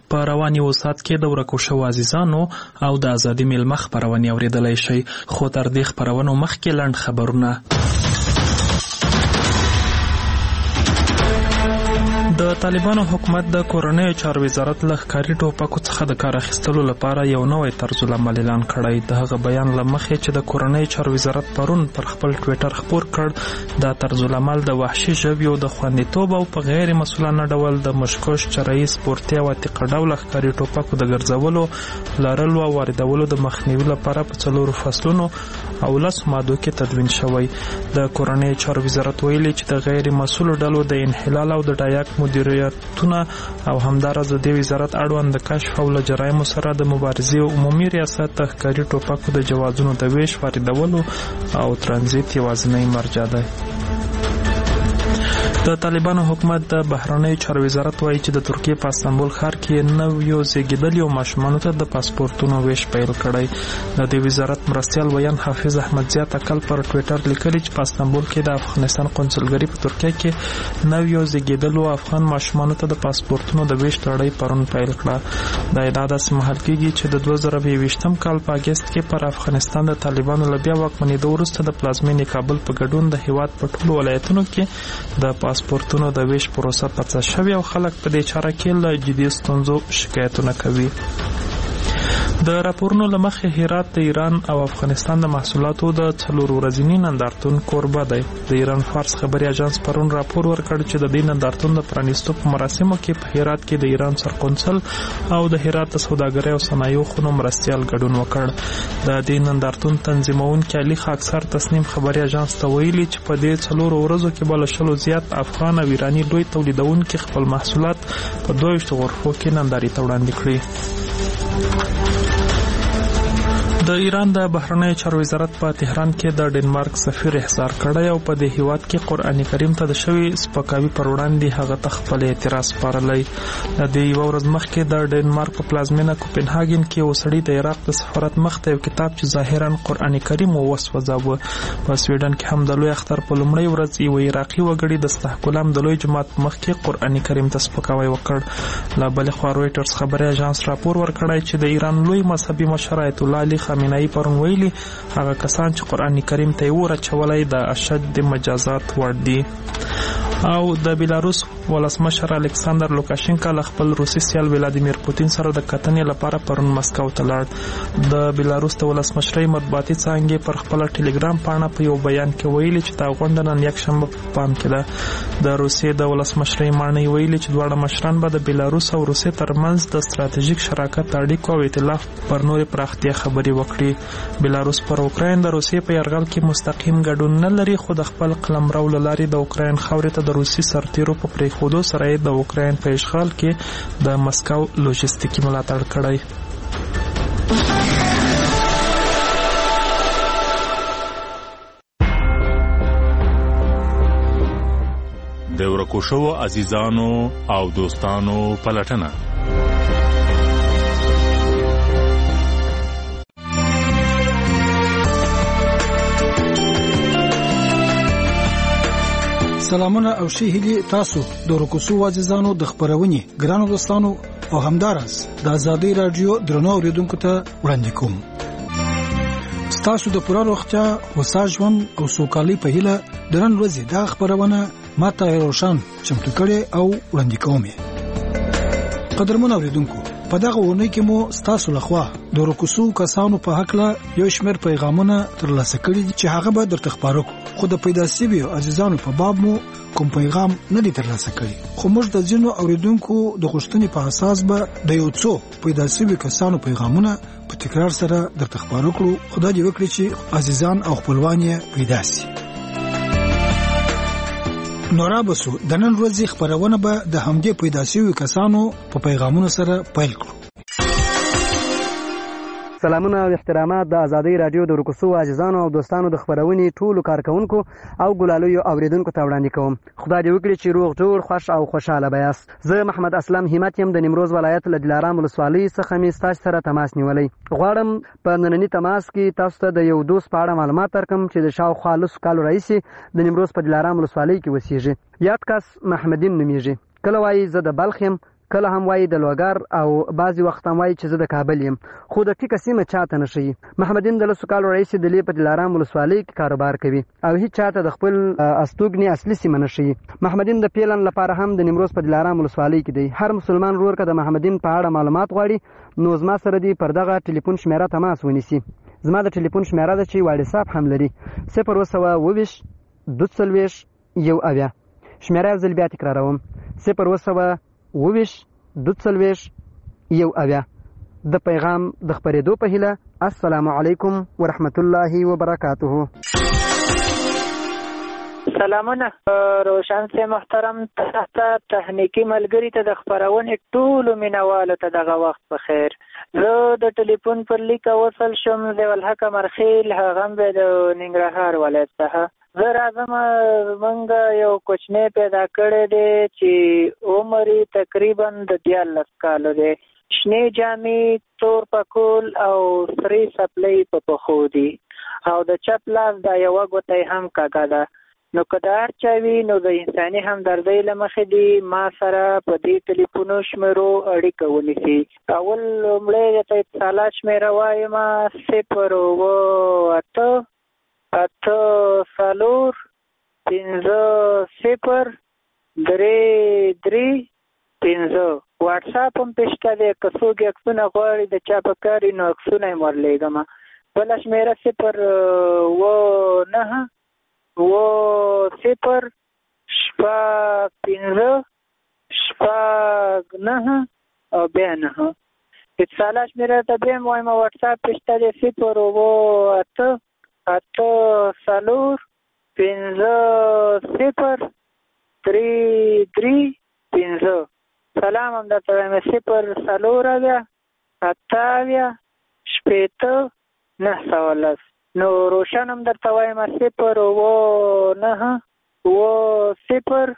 په روان یو ساعت کې د ورکو شوو عزیزانو او د ازادي میلمه خپرونې اورېدلی شئ. خو تر دې خپرونو مخکې لنډ خبرونه. د طالبانو حکومت د کورنیو چارو وزارت له ښکاري ټوپکو څخه د کار اخیستلو لپاره یو نوی طرزالعمل اعلان کړی. د هغه بیان له مخې چې د کورنیو چارو وزارت پرون پر خپل ټویټر خپور کړ، دا طرزالعمل د وحشي ژویو د خوندیتوب او په غیر مسؤلانه ډول د مشکوش چرایي سپورتي او عتیقه ډوله ښکاري ټوپکو د ګرځولو، لرلو او واردولو د مخنیوي لپاره په 4 فصلونو او 10 مادو کې تدوین شوی. د کورنیو چارو وزارت ویلي چې د غیر مسؤلو ډلو د انحلال او د ډایاک مدیریتونه او همداراز د دې وزارت اړوند د کشف او له جرایمو سره د مبارزې عمومي ریاست د ښکاري ټوپکو د جوازونو د ویش، واردولو او ترانزیت یوازینی مرجع دی. د طالبانو حکومت د بهرنیو چارو وزارت وایي چې د ترکیې په استانبول ښار کې نویو زیږیدلیو ماشومانو ته د پاسپورتونو ویش پیل کړی. د دې وزارت مرستیال ویان حافظ احمدزیه تکل پر ټویټر لیکلي چې په استانبول کې د افغانستان قونسلګري په ترکیه کې نویو زیږیدلو افغان ماشومانو ته د پاسپورتونو د ویش لړۍ پرون پیل کړه. دا ادعا داسې مهال کېږي چې د 2022 کال په اګست کې پر افغانستان د طالبانو له بیا واکمنېدو وروسته د پلازمېنې کابل په ګډون د هېواد په ټولو ولایتونو کې د پاسپورتونو د ویش پروسه پڅه شوې او خلک په دې چاره کې له جدي ستونزو شکایتونه کوي. د راپورونو له مخې هرات د ایران او افغانستان د محصولاتو د 4 ورځني نندارتون کوربه دی. د ایران فارس خبري اژانس پرون راپور ورکړ چې د دې نندارتون د پرانیستو په مراسمو کې په هرات کې د ایران سرقونسل او د هرات د سوداګرۍ او صنایعو خونو مرستیال ګډون وکړ. د دې نندارتون تنظیمونکي علي خاکسار تسنیم خبري اژانس ته ویلي چې په دې 4 ورځو کې بل شلو زیات افغان او ایرانی لوی تولیدونکي خپل محصولات په 22 غرفو کې نندارې ته وړاندې کړي. د ایران د بهرنیو چارو وزارت په تهران کې د ډنمارک سفیر احضار کړی او په دې هیواد کې قرآن کریم ته د شوي سپکاوي پر وړاندې هغه ته خپل اعتراض سپارلی. د دې یوه ورځ مخکې د ډنمارک په پلازمینه کوپنهاګن کې یو سړي د عراق د سفارت مخ ته یو کتاب چې ظاهرا قرآن کریم وسوځاوه. په سویډن کې هم د لوی اختر په لومړۍ ورځ یو عراقي وګړي د استحکلام د لوی جماعت مخ کې قرآن کریم ته سپکاوی وکړ. له بلې خوا رویټرز خبري اژانس راپور ورکړی چې د ایران لوی مذهبي مشر آیت الله علي خامنه‌ای پرون ویلي هغه کسان چې قرآن کریم ته یې ورچولی د اشد مجازات وړ دي. او د بیلاروس ولسمشر الکساندر لوکاشینکا له خپل روسي سیال ولادیمیر پوتین سره د کتنې لپاره پرون مسکو ته لاړ. د بیلاروس د ولسمشرۍ مطبوعاتي څانګې پر خپل ټلګرام پاڼه په یو بیان کې ویلي چې دا غونډه نن یکشنبه په پام کې ده. د روسیې د ولسمشرۍ ماڼۍ ویلي چې دواړه مشران به د بیلاروس او روسیې ترمنځ د ستراتیژیک شراکت اړیکو او ائتلاف پر نورې پراختیا خبرې وکړي. بیلاروس پر اوکراین د روسیې په یرغل کې مستقیم ګډون نه لري، خو د خپل قلمرو له لارې د اوکراین خاورې ته د روسي سرتیرو په پرېښودو سره یې د اوکراین په اشغال کې د مسکو لوجستیکي ملاتړ کړی. د ورکو شوو عزیزانو او دوستانو پلټنه. سلامونه او ښې هیلې تاسو د ورکو شوو عزیزانو د خپرونې ګرانو دوستانو او همداراز د آزادۍ رادیو درنو اوریدونکو ته وړاندې کوم. ستاسو د پوره روغتیا، هوسا ژوند او سوکالۍ په هیله د نن ورځې دا خپرونه ما ته روشن چمتو کړې او وړاندې کوم. قدرمن اوریدونکو، په دغه ورنۍ کې مو ستاسو لخوا د ورکو شوو کسانو په حقله یو شمېر پیغامونه ترلاسه کړي دي چې هغه به درته خپاره کړو، خو د پیدا شویو عزیزانو په باب مو کوم پیغام نه دی ترلاسه کړی. خو موږ د ځینو اوریدونکو د غوښتنې په اساس به د یو څو پیدا شویو کسانو پیغامونه په تکرار سره درته خپاره کړو. خدای دې وکړي چې عزیزان او خپلوان یې پیدا شي. نورا بسو د نن ورځې خبرونه به د همدې پیدا شویو کسانو په پیغامونو سره پیل کړو. سلامونه او احترامات د آزادۍ رادیو د ورکو شوو عزیزانو او دوستانو د خبرونې ټولو کارکونکو او ګلالیو اوریدونکو ته وړاندې کوم. خدای دې وکړي چې روغ جوړ، خوښ او خوشاله به یاست. زه محمد اسلم همت یم د نیمروز ولایت له دلارام ولسوالۍ څخه مې ستاسو سره تماس نیولی. غواړم په ننني تماس کې تاسو ته د یو دوست په اړه معلومات درکړم چې د شاوخوا 10 کالو راهیسې د نیمروز په دلارام ولسوالۍ کې اوسیږي. یاد کس محمدین نومیږي. کله وایي زه د بلخ یم، کله هم وایي د لوګر او بعضې وخت هم وایي چې زه د کابل یم خو د ټیکه سیمه چاته نه ښیي. محمدین د 10 کالو رئیس د لې په دلارام ولسوالۍ کې کاروبار کوي او هیڅ چاته د خپل استوګنې اصلي سیمه نه ښیي. محمدین د پیلن لپاره هم د نیمروز په دلارام ولسوالۍ کې دی. هر مسلمان ورور که د محمدین په اړه معلومات غواړي نو زما سره دی پر دغه ټلیفون شمیره تماس ونیسي. زما د ټلیفون شمیره ده چې واټساپ هم لري 020 22 1 شمیره یو ځل بیا تکراروم 020 22 1 د پیغام د خپرېدو په هیله. السلام علیکم ورحمت الله وبرکاته. سلامونه روشن سے محترم تخنیکی ملګری ته د خبرونې ټولو مینوالو ته دغه وخت په خیر. زه د ټلیفون پر لیک وصل شم د ولحق مرخیل هغه به د ننګرهار ولایت څخه. زه راځم موږ یو کوچنی پیدا کړی دی چې عمر تقریبا د 14 کالو دی. شنې جامې تور پکول او سری سپلی په پښو دي او د چپ لاس دا یوه ګوته هم کږه ده. نو که د هر چا وي نو د انساني همدردۍ له مخې دي ما سره په دې ټلیفونو شمیرو اړیکه ونیسي. اول لومړی درته اتصالات شمیره وایم 0 8 4 5 0 3 3 5. واټساپ هم پېشته دی که څوک عکسونه غواړي د چا په کار وي نو عکسونه یې ورلیږم. بله شمیره 0 9 0 5 9 او بیا 9. اتصالات شمیره ته بیا هم وایم واټساپ پېشته دی 0 8 4 5 0 3 3 5. سلام هم درته وایم 0 8 8 9 نو روشن هم درته وایم 0 9 0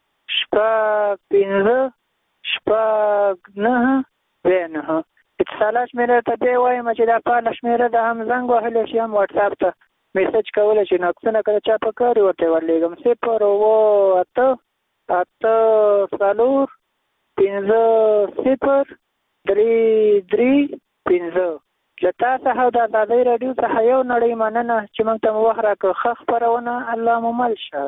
5 9 9. اتصالات شمیره ته بیا وایم چې دا فعاله شمیره ده هم زنګ وهلی شي هم واټساپ ته میسج کولی شي نو عکسونه که د چا په کار وي ورته ورلیږم 0 8 4 5 0 3 3 5. له تا څخه د ازادۍ راډیو څخه یو نړۍ مننه چې موږ ته مو وخت راکړ. ښه خپرونه الله مو مل شه.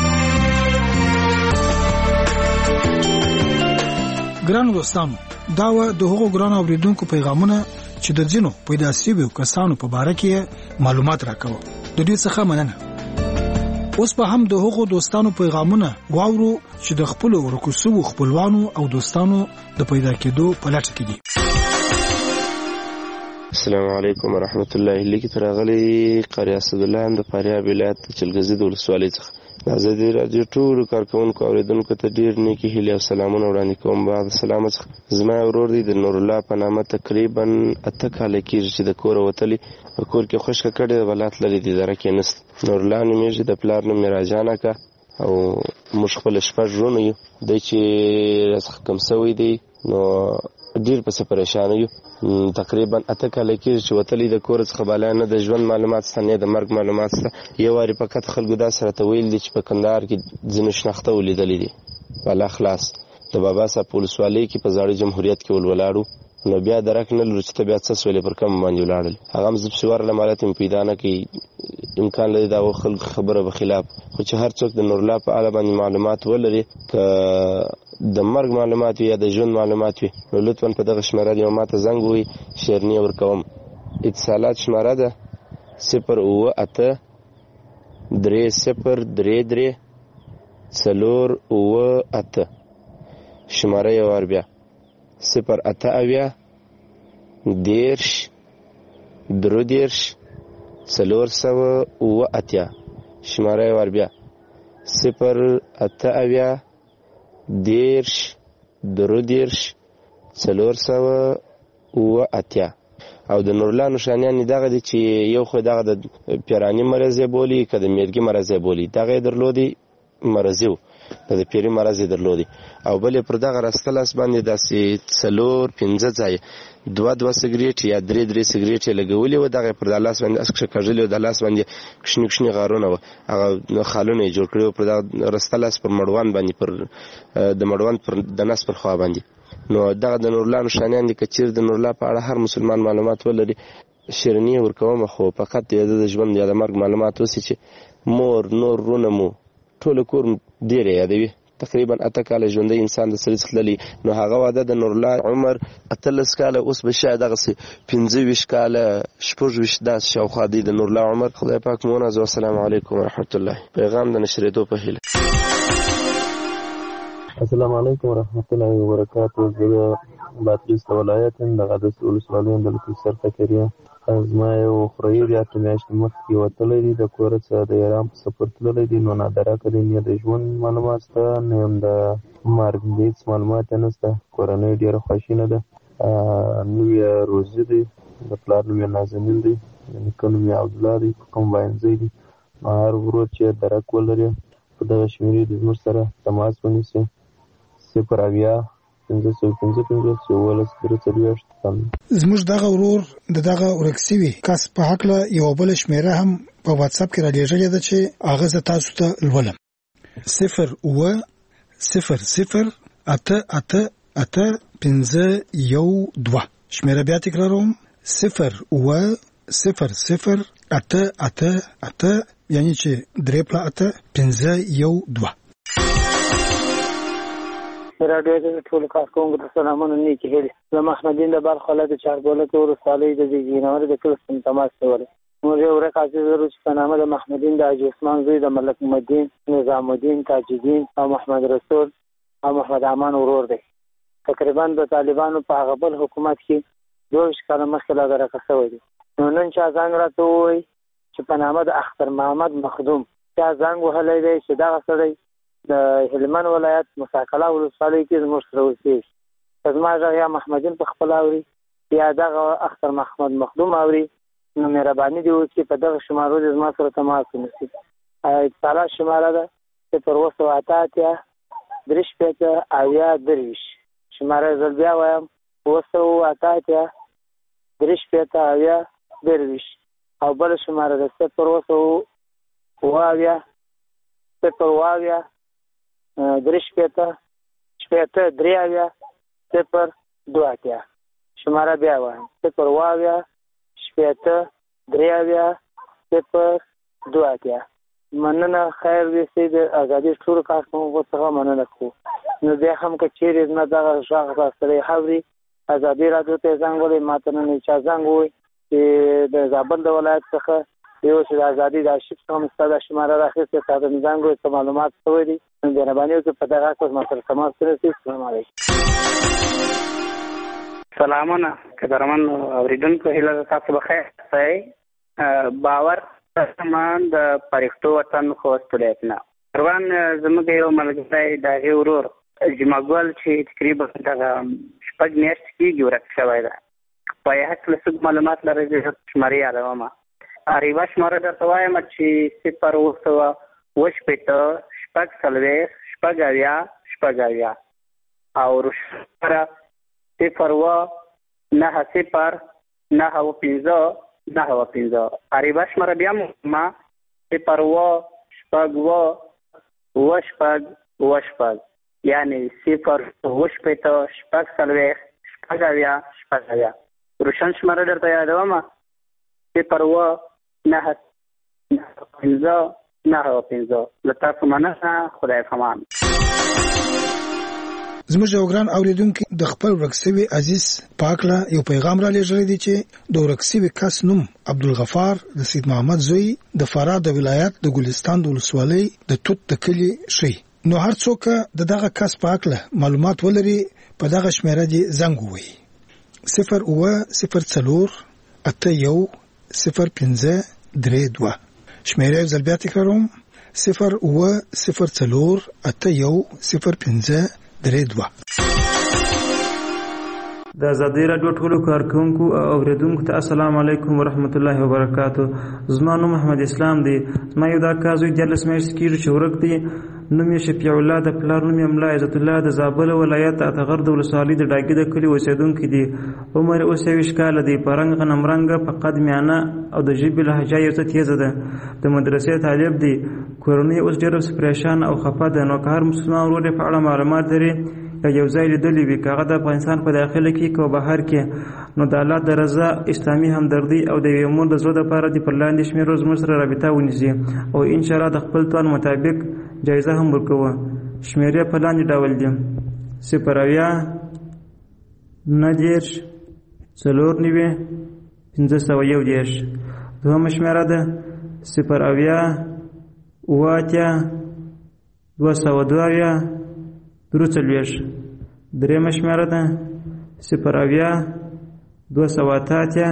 ګرانو دوستانو دا و د هغو ګرانو اوریدونکو پیغامونه چې د ځینو پیدا شویو کسانو په باره کې معلومات راکوه. د دې څخه مننه. اوس به هم د هغو دوستانو پیغامونه واورو چې د خپل ورکوسو خپلوانو او دوستانو د پیدا کېدو په لټه کې دي. السلام علیکم ورحمت الله. لیکي تراغلی قاری اسد الله د فاریاب ولایت چلګزي د ولسوالۍ څخه د ازادي رادیو ټولو کارکونکو اوریدونکو ته ډیر نیکی هیلې او سلامونه وړاندې کوم. بعد سلام څخه زما ورور دی د نور الله په نامه تقریبا 8 کال کېږي چې د کور وتلی په کور کې خوشکه کړي ولات لري د درکې نست. نور الله نومېږي د پلار نوم راجانه کا او موږ خپل شپږ ورونه یو. د چې رزق کم سوی دی نو ډیر په پریشان یو. تقریبا 8 کال کېږي چې وتلی د کور څخه بالا نه د ژوند معلومات سره نه د مرګ معلومات سره. یو واری فقط خلکو دا سره ته ویل دي چې په کندهار کې ځینې شناخته ولیدلې دي بالا خلاص د بابا صاحب په ولسوالۍ کې په زاړه جمهوریت کې ولولاړو. نو بیا درک نه لرو چې ته بیا څه سولې پر کم باندې ولاړل. هغه هم زه پسې ورله مالت مې پیدا نه کوي امکان لري دا خلکو خبره به خلاف. خو چې هر څوک د نور الله په اړه باندې معلومات ولري که د مرګ معلومات وي یا د ژوند معلومات وي نو لطفا په دغه شمېره دی او ما ته زنګ ووهي شیرني ورکوم. اتصالات شمېره ده 0 8 3 0 3 3 4 8. شمېره یې ور بیا 0 8 10 10 3 4 8. شمېره یې ور بیا 0 8 10 10 3 4 8. او د نورلا نشانیان دغه دي چې یو خو دغه د پیرانی مرض بولی که د میرګي مرض بولی دغه درلودي مرضیو د پیری مرض درلودي او بلې پر دغه راستلاس باندې داسې 4 5 ځای 2 سګریټ یا 3 سګریټ لګولي و دغه پر د لاس باندې اسکه کړل د لاس باندې کښنی غارونه و هغه خالونه جوړ کړو پر د راستلاس پر مړوان باندې پر د مړوان پر د نس پر خوا باندې نو دغه د نورالله نښانیان دي که چیرې د نورالله په اړه هر مسلمان معلومات ولري شیریني ورکوم خو فقط د ژوند یا د مرګ معلومات اوسي چې مور نور رونه مو ټول کور ډېر یادوي تقریبا 8 کاله ژوندی انسان د سړي څخه تللی نو هغه واده د نورالله عمر 18 کاله اوس به شاید دغسې 25 کاله 26 داسې شاوخوا دی د نورالله عمر خدای پاک مونازو السلام علیکم ورحمت الله پیغام د نشرېدو په هیله السلام علیکم ورحمت الله وبرکاته زه باتریس ولایت د غدس ولسوالۍ د لکسر فکریه زما یو خوريي د اته میاشتې مخکې وتلی دی د کور څخه د ایران په سفر تللی دی نو نادره کړی نه د ژوند معلومات شته نه هم د مرګ هېڅ معلومات یې نشته کورنۍ ډېره خواشینه ده نوم یې روزي دی د پلار نوم یې نازنین دی د نیکه نوم یې عبدالله دی په کوم واینځی دی نو هر ورور چې درک ولري په دغه شمېرې د زموږ سره تماس ونیسي 08055 زموږ دغه ورور د دغه ورک شوي کس په هکله یوه بله شمېره هم په واتساپ کې رالیږلې ده چې هغه زه تاسو ته لولم 080888512 شمېره بیا تکراروم 08088 یعنی چې 3+8 راډیو د ټول کارکونکو ته سلامونه نیکې هیلې زه محمدین د بلخ ولایت چاربولک ولسوالۍ د جینور د کلي څخه تماس کولی موږ یو ورک عزیز ورور چې په نامه د محمدین د حاجي عثمان زوی د ملک محمدین نظام الدین تاجالدین او محمد رسول او محمد امان ورور دی تقریبا د طالبانو په هغه بل حکومت کې 22 کاله مخکې لا درکه شوی دی نو نن چا زنګ راته ووایي چې په نامه د اختر محمد مخدوم چا زنګ وهلی دی چې دغه سړی د هلمند ولایت مساکله ولسوالۍ کې زموږ سره اوسېږي که زما غږ یا محمدین په خپل اوري یا دغه اختر محمد مخدوم اوري نو مهرباني دې وکړي په دغه شمارو دې زما سره تماس ونیسي اتصالات شماره ده 08083 شماره زه بیا وایم 08083 او بله شماره ده 080 3 شماره بیا وایم 08083 مننه خیر دې سي د ازادي ټول کارکونکو څخه مننه کوو نو بیا هم که چیرې نه دغه غږ راستلی حاوري ازادي راډیو ته زنګ ولې ماته نن چا زنګ ووایي چې د زابل د ولایت څخه یو چې د ازادي د آرشیف څخه مو ستا دا شماره راخیستې تا ته مې زنګ ووایي څه معلومات شوی دي نو مهرباني وکړئ په دغه اساس ما سره تماس ونیسئ السلام علیکم سلامونه قدرمن اورېدونکو هیله ده تاسو بخیر اوسئ باور سامان د پرښتو وطن خوست ولایت نه پروان زموږ یو ملګری د هغې ورور جمعګل چې تقریبا دغه 6 میاشتې کېږي ورک شوی ده په یې هکله څه معلومات لرئ زه شمارې یادومه یوه شماره درته وایم چې 0 او روشنه 0 عربه شماره بیا ما 0 یعنی 0 روشن شماره درته یادوم 0 له تاسو مننه خدای پامان زموږ یو ګران اوریدونکي د خپل ورک شوي عزیز پاکله یو پیغام را لېږلی دی چې د ورک شوي کس نوم عبدالغفار د سید محمد زوی د فراه د ولایت د ګلستان د ولسوالۍ د توت د کلي ښیي نو هر څوک د دغه کس پاکله معلومات ولري په دغه شمېره دې زنګ ووایي 08048100532 شمېره یو ځل بیا تکراروم 08048100532 د ازادي راډیو ټولو کارکونکو او اوریدونکو ته السلام علیکم ورحمت الله وبرکاتو زما نوم محمد اسلام دی زما یو دا کازوی 14 میاشتې کېږي چې ورک دی نوم یې شفیع الله د پلار نوم یې ملا عزت الله د زابل ولایت اتغر د ولسوالۍ د ډاګي د کلي اوسېدونکی دی عمر اوس 20 کاله دی په رنګ غنم رنګه په قد میانه او د ژبې لهجه یې څه تیزه ده د مدرسې طالب دی کورنۍ اوس ډېره پریشان او خفه ده نو که هر مسلمان ورور په اړه معلومات لري یو ځای لیدلی وي، که هغه د افغانستان په داخله کې که بهر کې، نو د الله د رضا، اسلامي همدردي او د یوې مور د زړه دپاره دې پر لاندې شمېرو زموږ سره رابطه ونیسي او انشاءالله د خپل توان مطابق جایزه هم ورکوو. شمېرې په لاندې ډول دي: 0 90 4 90 511. دوهمه شمېره ده 0 202 43. درېیمه شمېره ده 0 288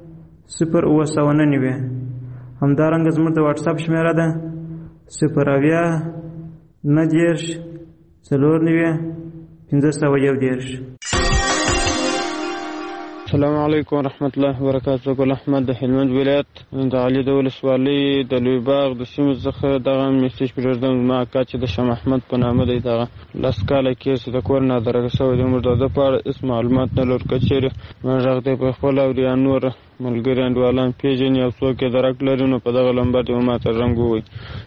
0 همدارنګه زموږ د واټساپ شمېره ده 0 90 4 90 511. السلام علیکم ورحمت الله وبرکاته. ګل احمد د هلمند ولایت د علي د ولسوالۍ د لوی باغ د سیمې څخه دغه میسج پرېږدم. زما اکا چې د شاه محمد په نامه دی، دغه 10 کاله کېږي چې د کور نادرکه شوی دی. موږ د ده په اړه هېڅ معلومات نه لرو. که چېرې غږ دی په خپله او یا نور ملګري انډیوالان پېژني او څوک یې درک لري، نو په دغه نمبر دې ماته زنګ ووایي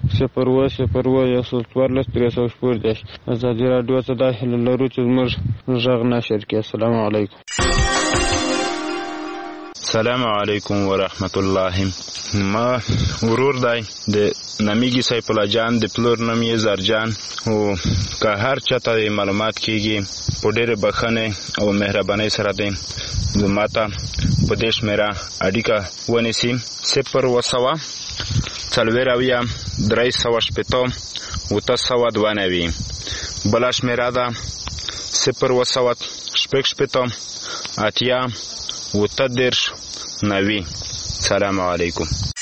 0 0 114 314. ازادي راډیو ته دا هیله لرو چې زموږ غږ نشر کړي. السلام علیکم. السلام علیکم ورحمت الله. ما ورور دی د نمیږي سیف الله جان، د پلور نوم یې زرجان. او که هر چاته معلومات کیږي په ډېرې بښنې او مهربانۍ سره دی ماته په دې شمېره اړیکه ونیسي 0 4 380 992. بله شمېره ده 0 6 80 9. سلام علیکم.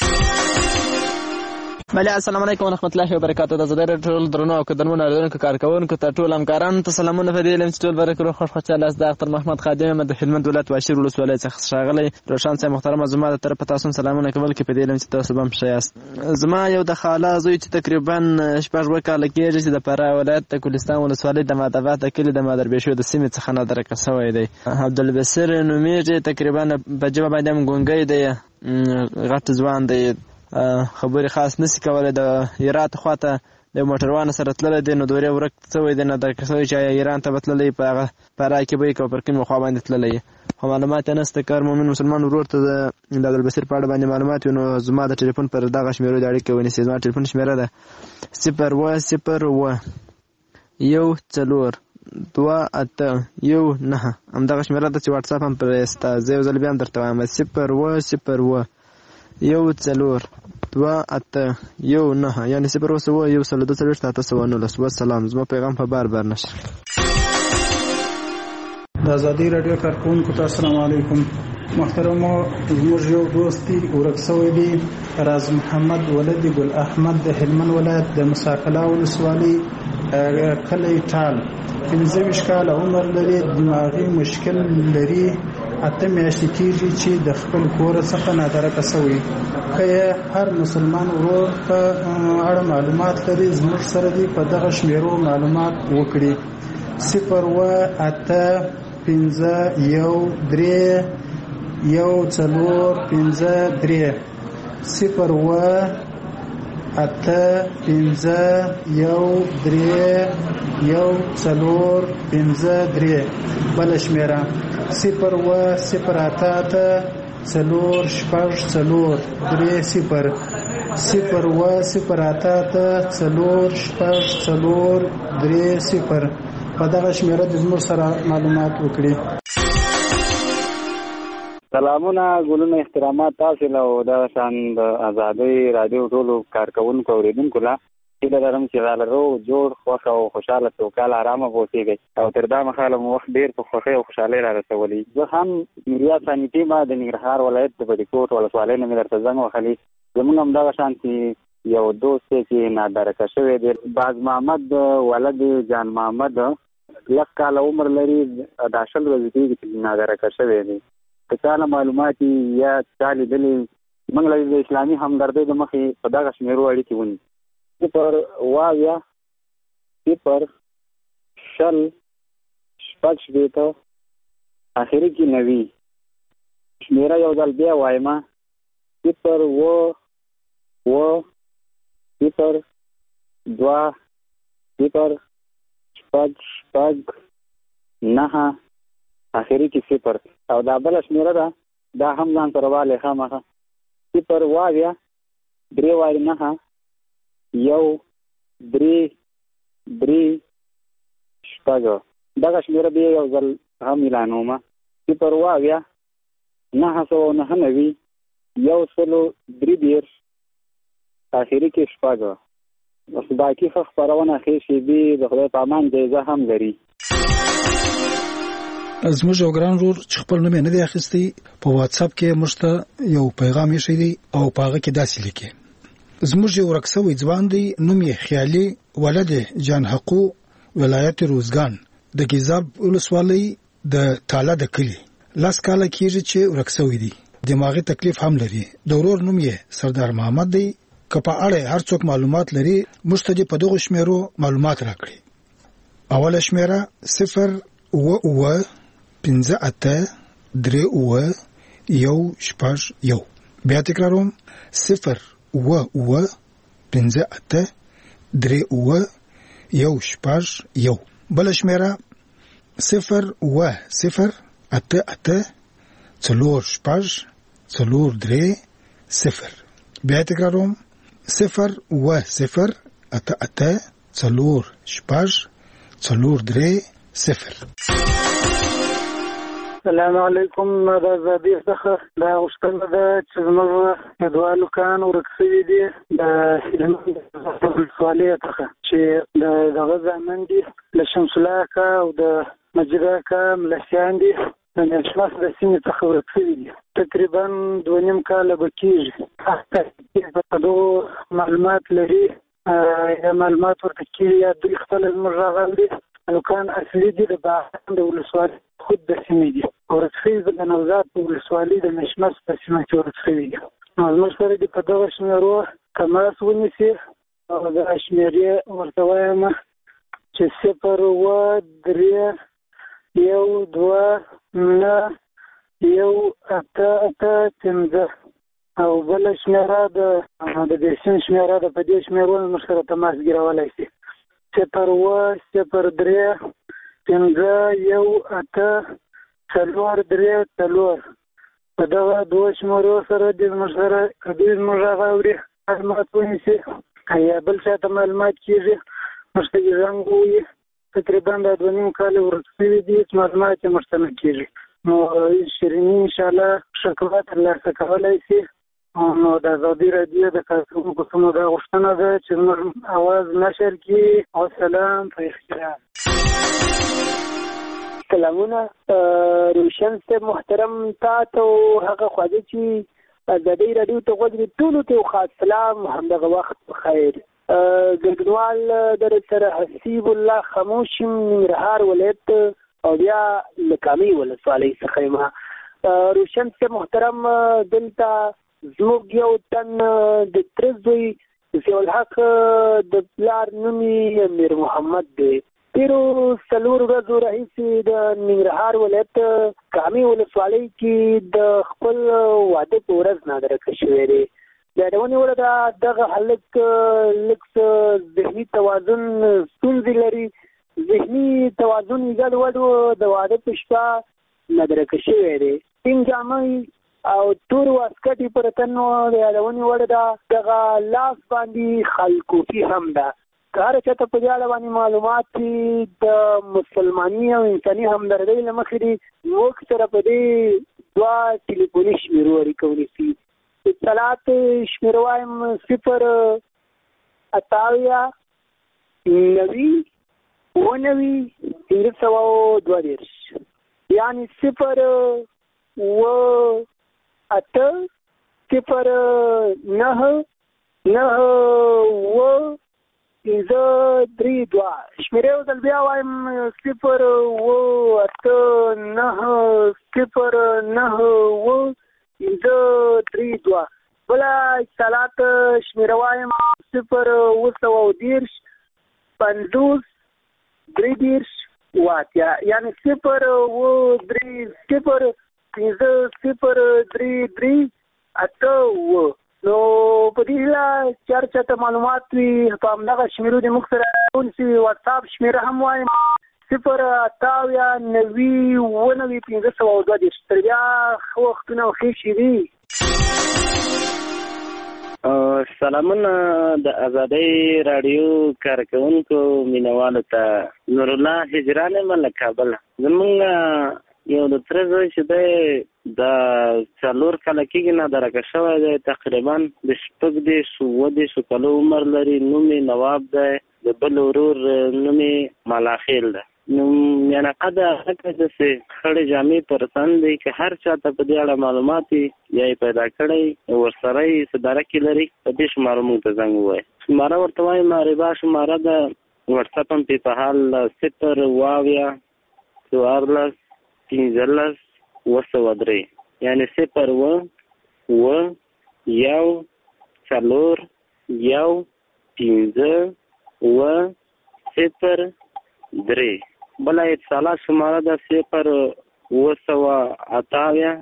بله، السلام علیکم ورحمت الله وبرکاته. د زده ټول درنو او قدرمنو اورېدونکو کارکوونکو ته ټول همکارانو ته سلامونه. په دې علم چې ټول برکرو خوشحاله یاست. د اختر محمد خادم یم د هلمند ولایت واشیر ولسوالۍ څخه ښاغلی روشان صاحب محترمه، زما د طرفه تاسو سلامونه کول کې په دې علم چې تاسو به هم ښه یاست. زما یو د خاله زوی چې تقریبا 6 کاله کېږي چې د فراه ولایت د ګلستان ولسوالۍ د ماداباد د کلي د مادربېشو د سیمې څخه نادرکه شوی دی. عبدالبصیر نومیږي، تقریبا په ژبه باندې هم ګونګی دی، غټ ځوان دی، خبرې خاص نسی کولی. د هرات خواته د موټروان سره تللی دی، نو دورې ورک شوی دی، نادرکه شوی چې ایران ته به تللی، په هغه فراه کې به یې که پر کومې خوا باندې تللی، خو معلومات یې نشته. که هر مؤمن مسلمان ورور ته د عبدالبصیر په اړه باندې معلومات وي، نو زما د ټلیفون پر دغه شمېرو د اړیکې ونیسي. زما ټلیفون شمېره ده 0 0 1 4 2 8 1 9. همدغه شمېره ده چې واټساپ هم پرې شته. زه یو ځل بیا هم درته وایم 0 0 1 4 2 8 1 9، یعنې 0 1 1 2 8 والسلام. زما پیغام په بار نشر. د ازادي راډیو کارکوونکو ته السلام علیکم. محترمو، زموږ یو دوست دی ورک شوی دی، راز محمد ولد ګل احمد د هلمند ولایت د مساکلا ولسوالۍ کلی ټال. 15 کاله عمر لري، دماغي مشکل لري، 8 میاشتې کېږي چې د خپل کور څخه نادرکه شوی. که هر مسلمان ورور په اړه معلومات لري، زموږ سره دی په دغه شمېرو معلومات وکړي. 0 8 5 1 3 1 4 5 3 0 8 5 1 3 1 4 5 3. بل شمېره 0 0 8 4 6 4 3 0 0 0 8 4 6 4 3 0. په دغه شمېره د زموږ سره معلومات وکړي. سلامونه، ګلونه، احترامات تاسو له او دغه شان د ازادۍ راډیو ټولو کارکوونکو اورېدونکو له هیله لرم چې رالرو جوړ خوښ او خوشحاله سوکاله ارامه اوسېږئ او تر دا مهاله مو وخت ډېر په خوښۍ او خوشحالۍ را رسولی. زه هم نوریا ثاني ما د ننګرهار ولایت د بډیکوټ ولسوالۍ نه مې درته زنګ وهلی. زمونږ همدغه شان چې یو دوست دی چې نادرکه شوی دی، باز محمد ولد جان محمد، 10 کاله عمر لري، د 10 ورځې کېږي چې نادرکه شوی دی. که چا نه معلومات یا چا لیدلي، موږ له د اسلامي همدردۍ د مخې په دغه شمېرو اړیکې ونیسو. 0 0 0 شل شپږ شپېته اخري کې 90. شمېره یو ځل بیا وایم 0 0 0 2 0 شپږ 9 اخري کې 0 او دا بل شمیره ده دا هم ځان سره والي خامخه 0 واویا 3 والی 9 1 3 3 شپږ دغه شمیره به یو ځل هم اعلانومه 0 واویا 999 1 اخري کې 0 اوس باقي خبرونه خېشي دي د خدای په امان جایزه هم لري. زموږ یو ګران ورور چې خپل نوم نه دی اخیستی په واتس اپ کې مشته یو پیغام یې شوی دی او پاغه کې داسې لیکي زموږ یو رکسوي ځوان دی نوم یې خیالي ولد جان حقو ولایت روزګان د گیزاب ولسوالۍ د تاله د کلی لاس کاله کېږي چې رکسوي دی دماغي تکلیف هم لري د ورور نوم یې سردار محمد دی کپا اړه هر څوک معلومات لري مشته په دغه شمیرو معلومات راکړي اوله شمیره 0 و 5 8 3 و 1 بیا تکراروم 0 و 5 8 3 و 1 بل شمیره 0 و 0 8 8 4 3 0 بیا تکراروم 0 و 0 8 8 4 3 0 السلام علیکم دا زادی څخه دا غوښتنه ده چې زموږ دوالو کان ورکسوي دي د ولسوالۍ څخه چې دغه ځامن دي له شمس الله کا او د مجید کا ملسیان دي د نشماس د سیمې څخه ورکسوي دي تقریبا 2.5 کاله به کېږي په دغو معلومات لري یا معلومات ورته کېږي یا دوی خپله زموږ راغل دي الکان اصلي دي د باغان د ولسوالۍ خود د سیمې دي ورسخوي د نوزاد په ولسوالۍ د مشمس په سیمه کې ورسخوي دي نو زموږ سره دي په دغه شمیرو تماس ونیسي او د شمیرې ورته وایم چې 0 و 3 1 2 9 1 8 5 او بل شمیره د دې سیم شمیره د په دې شمیرو موږ سره تماس ګرولای شي 0 و 0 3 5 1 8 4 3 په دغه دوه شمیرو سره د موږ سره کدی موږ غواړي معلومات ونیسي یا بل څه ته معلومات کیږي مستګي زنګوي تقریبا د 2.5 کال ورسېږي دي معلومات مستنه کیږي نو شیرین ان شاء الله شکایت ترلاسه کولای شي نو د ازادي رادیو د کارکونکو سمو دا غوښتنه ده چې موږ اواز نشر کړي او سلام په احترام سلامونه روشن سے محترم تا ته هغه خواږه چې ازادي رادیو ته غوږی ټولو ته خاص سلام همدغه وخت بخیر ګردوال در سره حسیب الله خاموش ننګرهار ولایت او بیا لکامي ولسوالۍ څخه ما روشن سے محترم دلته زموږ یو تن د ترزوی زیولحق د پلار نومي امیر محمد دی تیرو سلور ورځو راهیسې د ننګرهار ولایت کامي ولسوالۍ کې د خپل واده په ورځ نادرکه شوی دی د یادونې وړ ده دغه هلک لږ ذهني توازن ستونزې لري ذهني توازن یې ګډوډ و د واده په شپه نادرکه شوی دی سپین جامې او تور واسکټ پر تن د یادونې وړ ده دغه لاس باندې خلکوفي هم ده هر چاته په دې اړه باندې معلومات د مسلمانۍ او انساني همدردۍ له مخې دي موږ سره په دې دوه ټلیفوني شمیرو اړیکه ونیسي اطلاعات شمیره وایم 0 88 90 1922 یعنی 0 و 8 0 9 9 و 3 شمیره او دل بیا وایم 0 و 8 9 0 9 و 3 بلا اتصالات شمیره وایم 0 و 110 50 3 واتیا یعنی 0 و 3 0 0 3 8 نو په دې لا چرچا ته معلومات وي په همدغه شمیرو د موږ سره ونیسي واتساپ شمیره هم وایم 088901502 تر بیا وختونه خېشي دي. سلامونه د آزادۍ رادیو کارکونکو مینوالو ته. نور الله هجران مله کابل. زمونږ یو د تر زوی چې دی د 4 کاله کېږي نه درکه شوی دی، تقریبا د 6 کالو عمر لري. نوم یې نواب دی، د بل ورور نوم یې ملاخیل دی. نو یعنې قد هغه داسې خړې جامې پر تن دی که هر چا ته په دې اړه معلومات یا یې پیدا کړی ورسره یې صداره کې لري، په دې شماره موږ ته زنګ ووایي. شماره ورته وایي معربه شماره ده، وټساپ هم پې په حال 0 یعنې 0 بله اتصالات شماره ده 0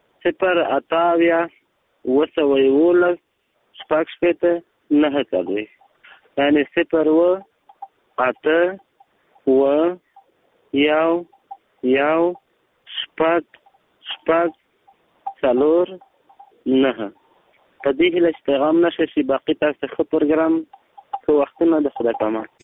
یعنې 0 په دې هیله چې پیغام نشه شي. باقي تاسو ښه پروګرام که وختونه د خدای په امان.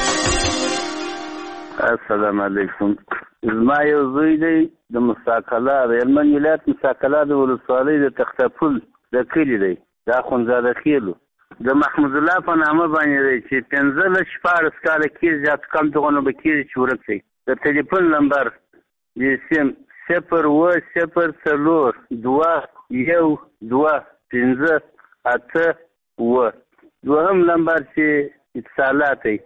السلام علیکم. زما یو زوی دی د مساکله د هلمند ولایت مساکله د ولسوالۍ د تختپل د کلي دی، د اخندزاده خیلو د محمود الله په نامه باندې دی چې 15-14 کاله کېږي، زیات کم دغونه به کېږي چې ورک دی. د تلیفون نمبر د سیم 004021215 دوهم نمبر چې اتصالات دی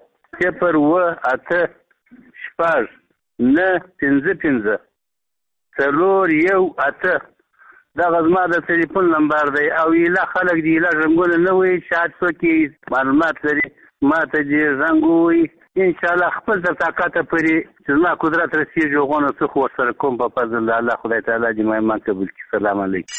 018955418 دغه زما د تلیفون نمبر دی. او ایله خلک دی ایله رنګونه نه وایي چې هر څوک معلومات لري ما ته دې زنګ ووایي. انشاءالله خپل تر طاقته پورې چې زما قدرت رسېږي هغونه څه خو ورسره کوم په فضل الله. خدای تعالی دې ما ایمان قبول کړي. سلام علیکم.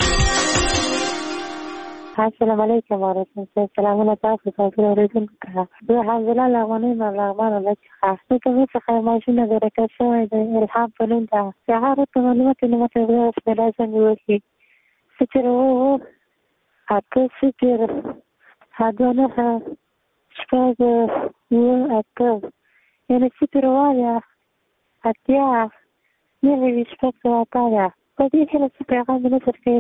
السلام علیکم ورحمۃ اللہ. سلامونه تاسو ته ورسېږم. زه حمزله لغونی ملغمان الله څخه کومه څخه ماشینه درکه شوې ده الهام په نوم ده. سهار ته معلومات نه مته وایي چې لازم وي ستر وو اته ستر هدونه شپږ وو اته یعنی ستر وایا اتیا نه وی شپږ وایا په دې کې څه پیغام نه ورکوي.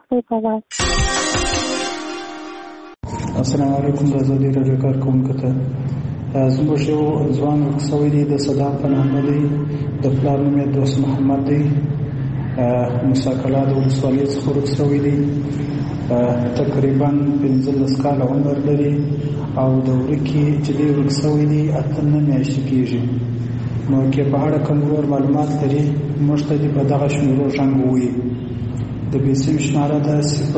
السلام علیکم. د آزادۍ راډیو کارکونکو ته زموږ یو ځوان ورکسوی دی د صدام په نامه دی، د پلار نوم یې دوست محمد دی، مساکله د ولسوالۍ څخه ورکسوی دی، تقریبا 15 کاله عمر لري او د ورکې چې دی ورکسوی دی 8 میاشتې کېږي. نو کې په اړه کوم نور معلومات لري موږ ته دې په دغه شمېرو زنګ ووایي. د بیسیم شماره ده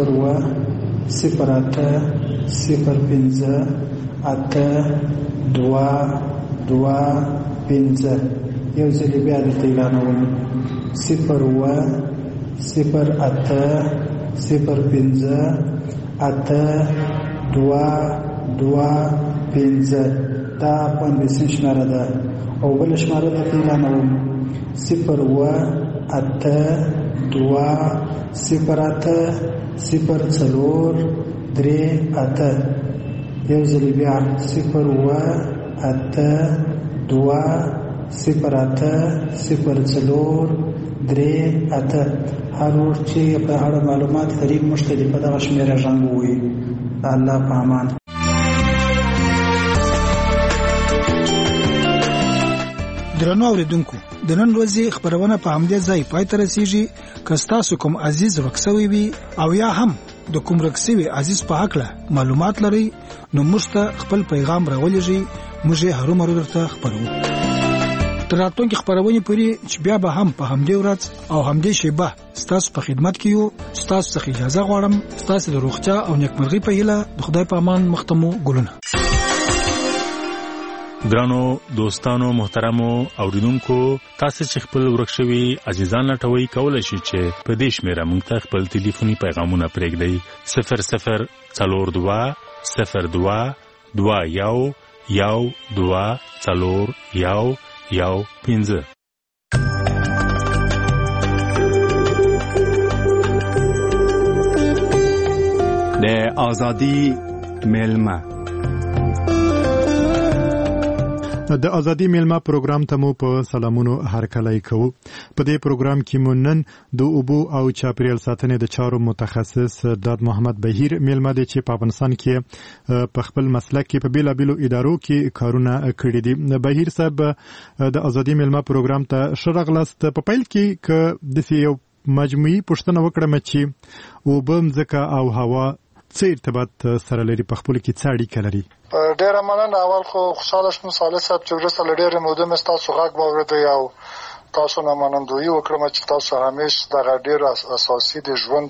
080582225. یو ځل بیا درته اعلانوم 080582225. دا بیسیم شماره ده. او بل شماره درته اعلانوم 088208038. یو ځل بیا 088208038. هر ور چې په اړه معلومات لري موږ ته په دغه شمېره زنګ ووایي. الله په امان. درنو اوریدونکو، د نن ورځې خبرونه په همدې ځای پای ته رسیږي. که تاسو کوم عزیز ورکسوي وي او یا هم د کوم رکسوي عزیز په حق معلومات لري نو موږ ته خپل پیغام راولېږئ، موږ یې هرومرو درته خبرو. تر راتلونکي خبرونه پورې چې بیا به هم په همدې ورځ او همدې شیبه ستاسو په خدمت کې یو. ستاسو څخه اجازه غواړم. ستاسو د روغتیا او نیکمرغۍ په هیله د خدای په امان مختمو ګلونه. ګرانو دوستانو محترمو اوریدونکو، تاسو چې خپل ورکشوي عزیزان لټوي کولای شئ چې په دې شمیره موږ ته خپل ټلیفوني پیغامونه پرېږدئ 0022022112 08015 د ازادي میلمه د ازادي میلمه پروګرام ته مو په سلامونو هرکلی کوو. په دې پروګرام کې مو نن د اوبو او چاپیریال ساتنې د چارو متخصص داد محمد بهیر میلمه دی چې په افغانستان کې په خپل مسلک کې په بیلابیلو ادارو کې کارونه کړي دي. بهیر صاحب د ازادي میلمه پروګرام ته ښه راغلاست. په پیل کې که داسې یو مجموعي پوښتنه وکړم چې اوبه، مځکه او هوا څه ارتباط سره لري، په خپل کې څه اړیکه لري؟ ډېره مننه. اول خو خوشحاله شوم صالح صاحب چې وروسته له ډېرې مودې مې ستاسو غږ واورېدی او تاسو نه منندویي وکړم چې تاسو همیش دغه ډېر اساسي د ژوند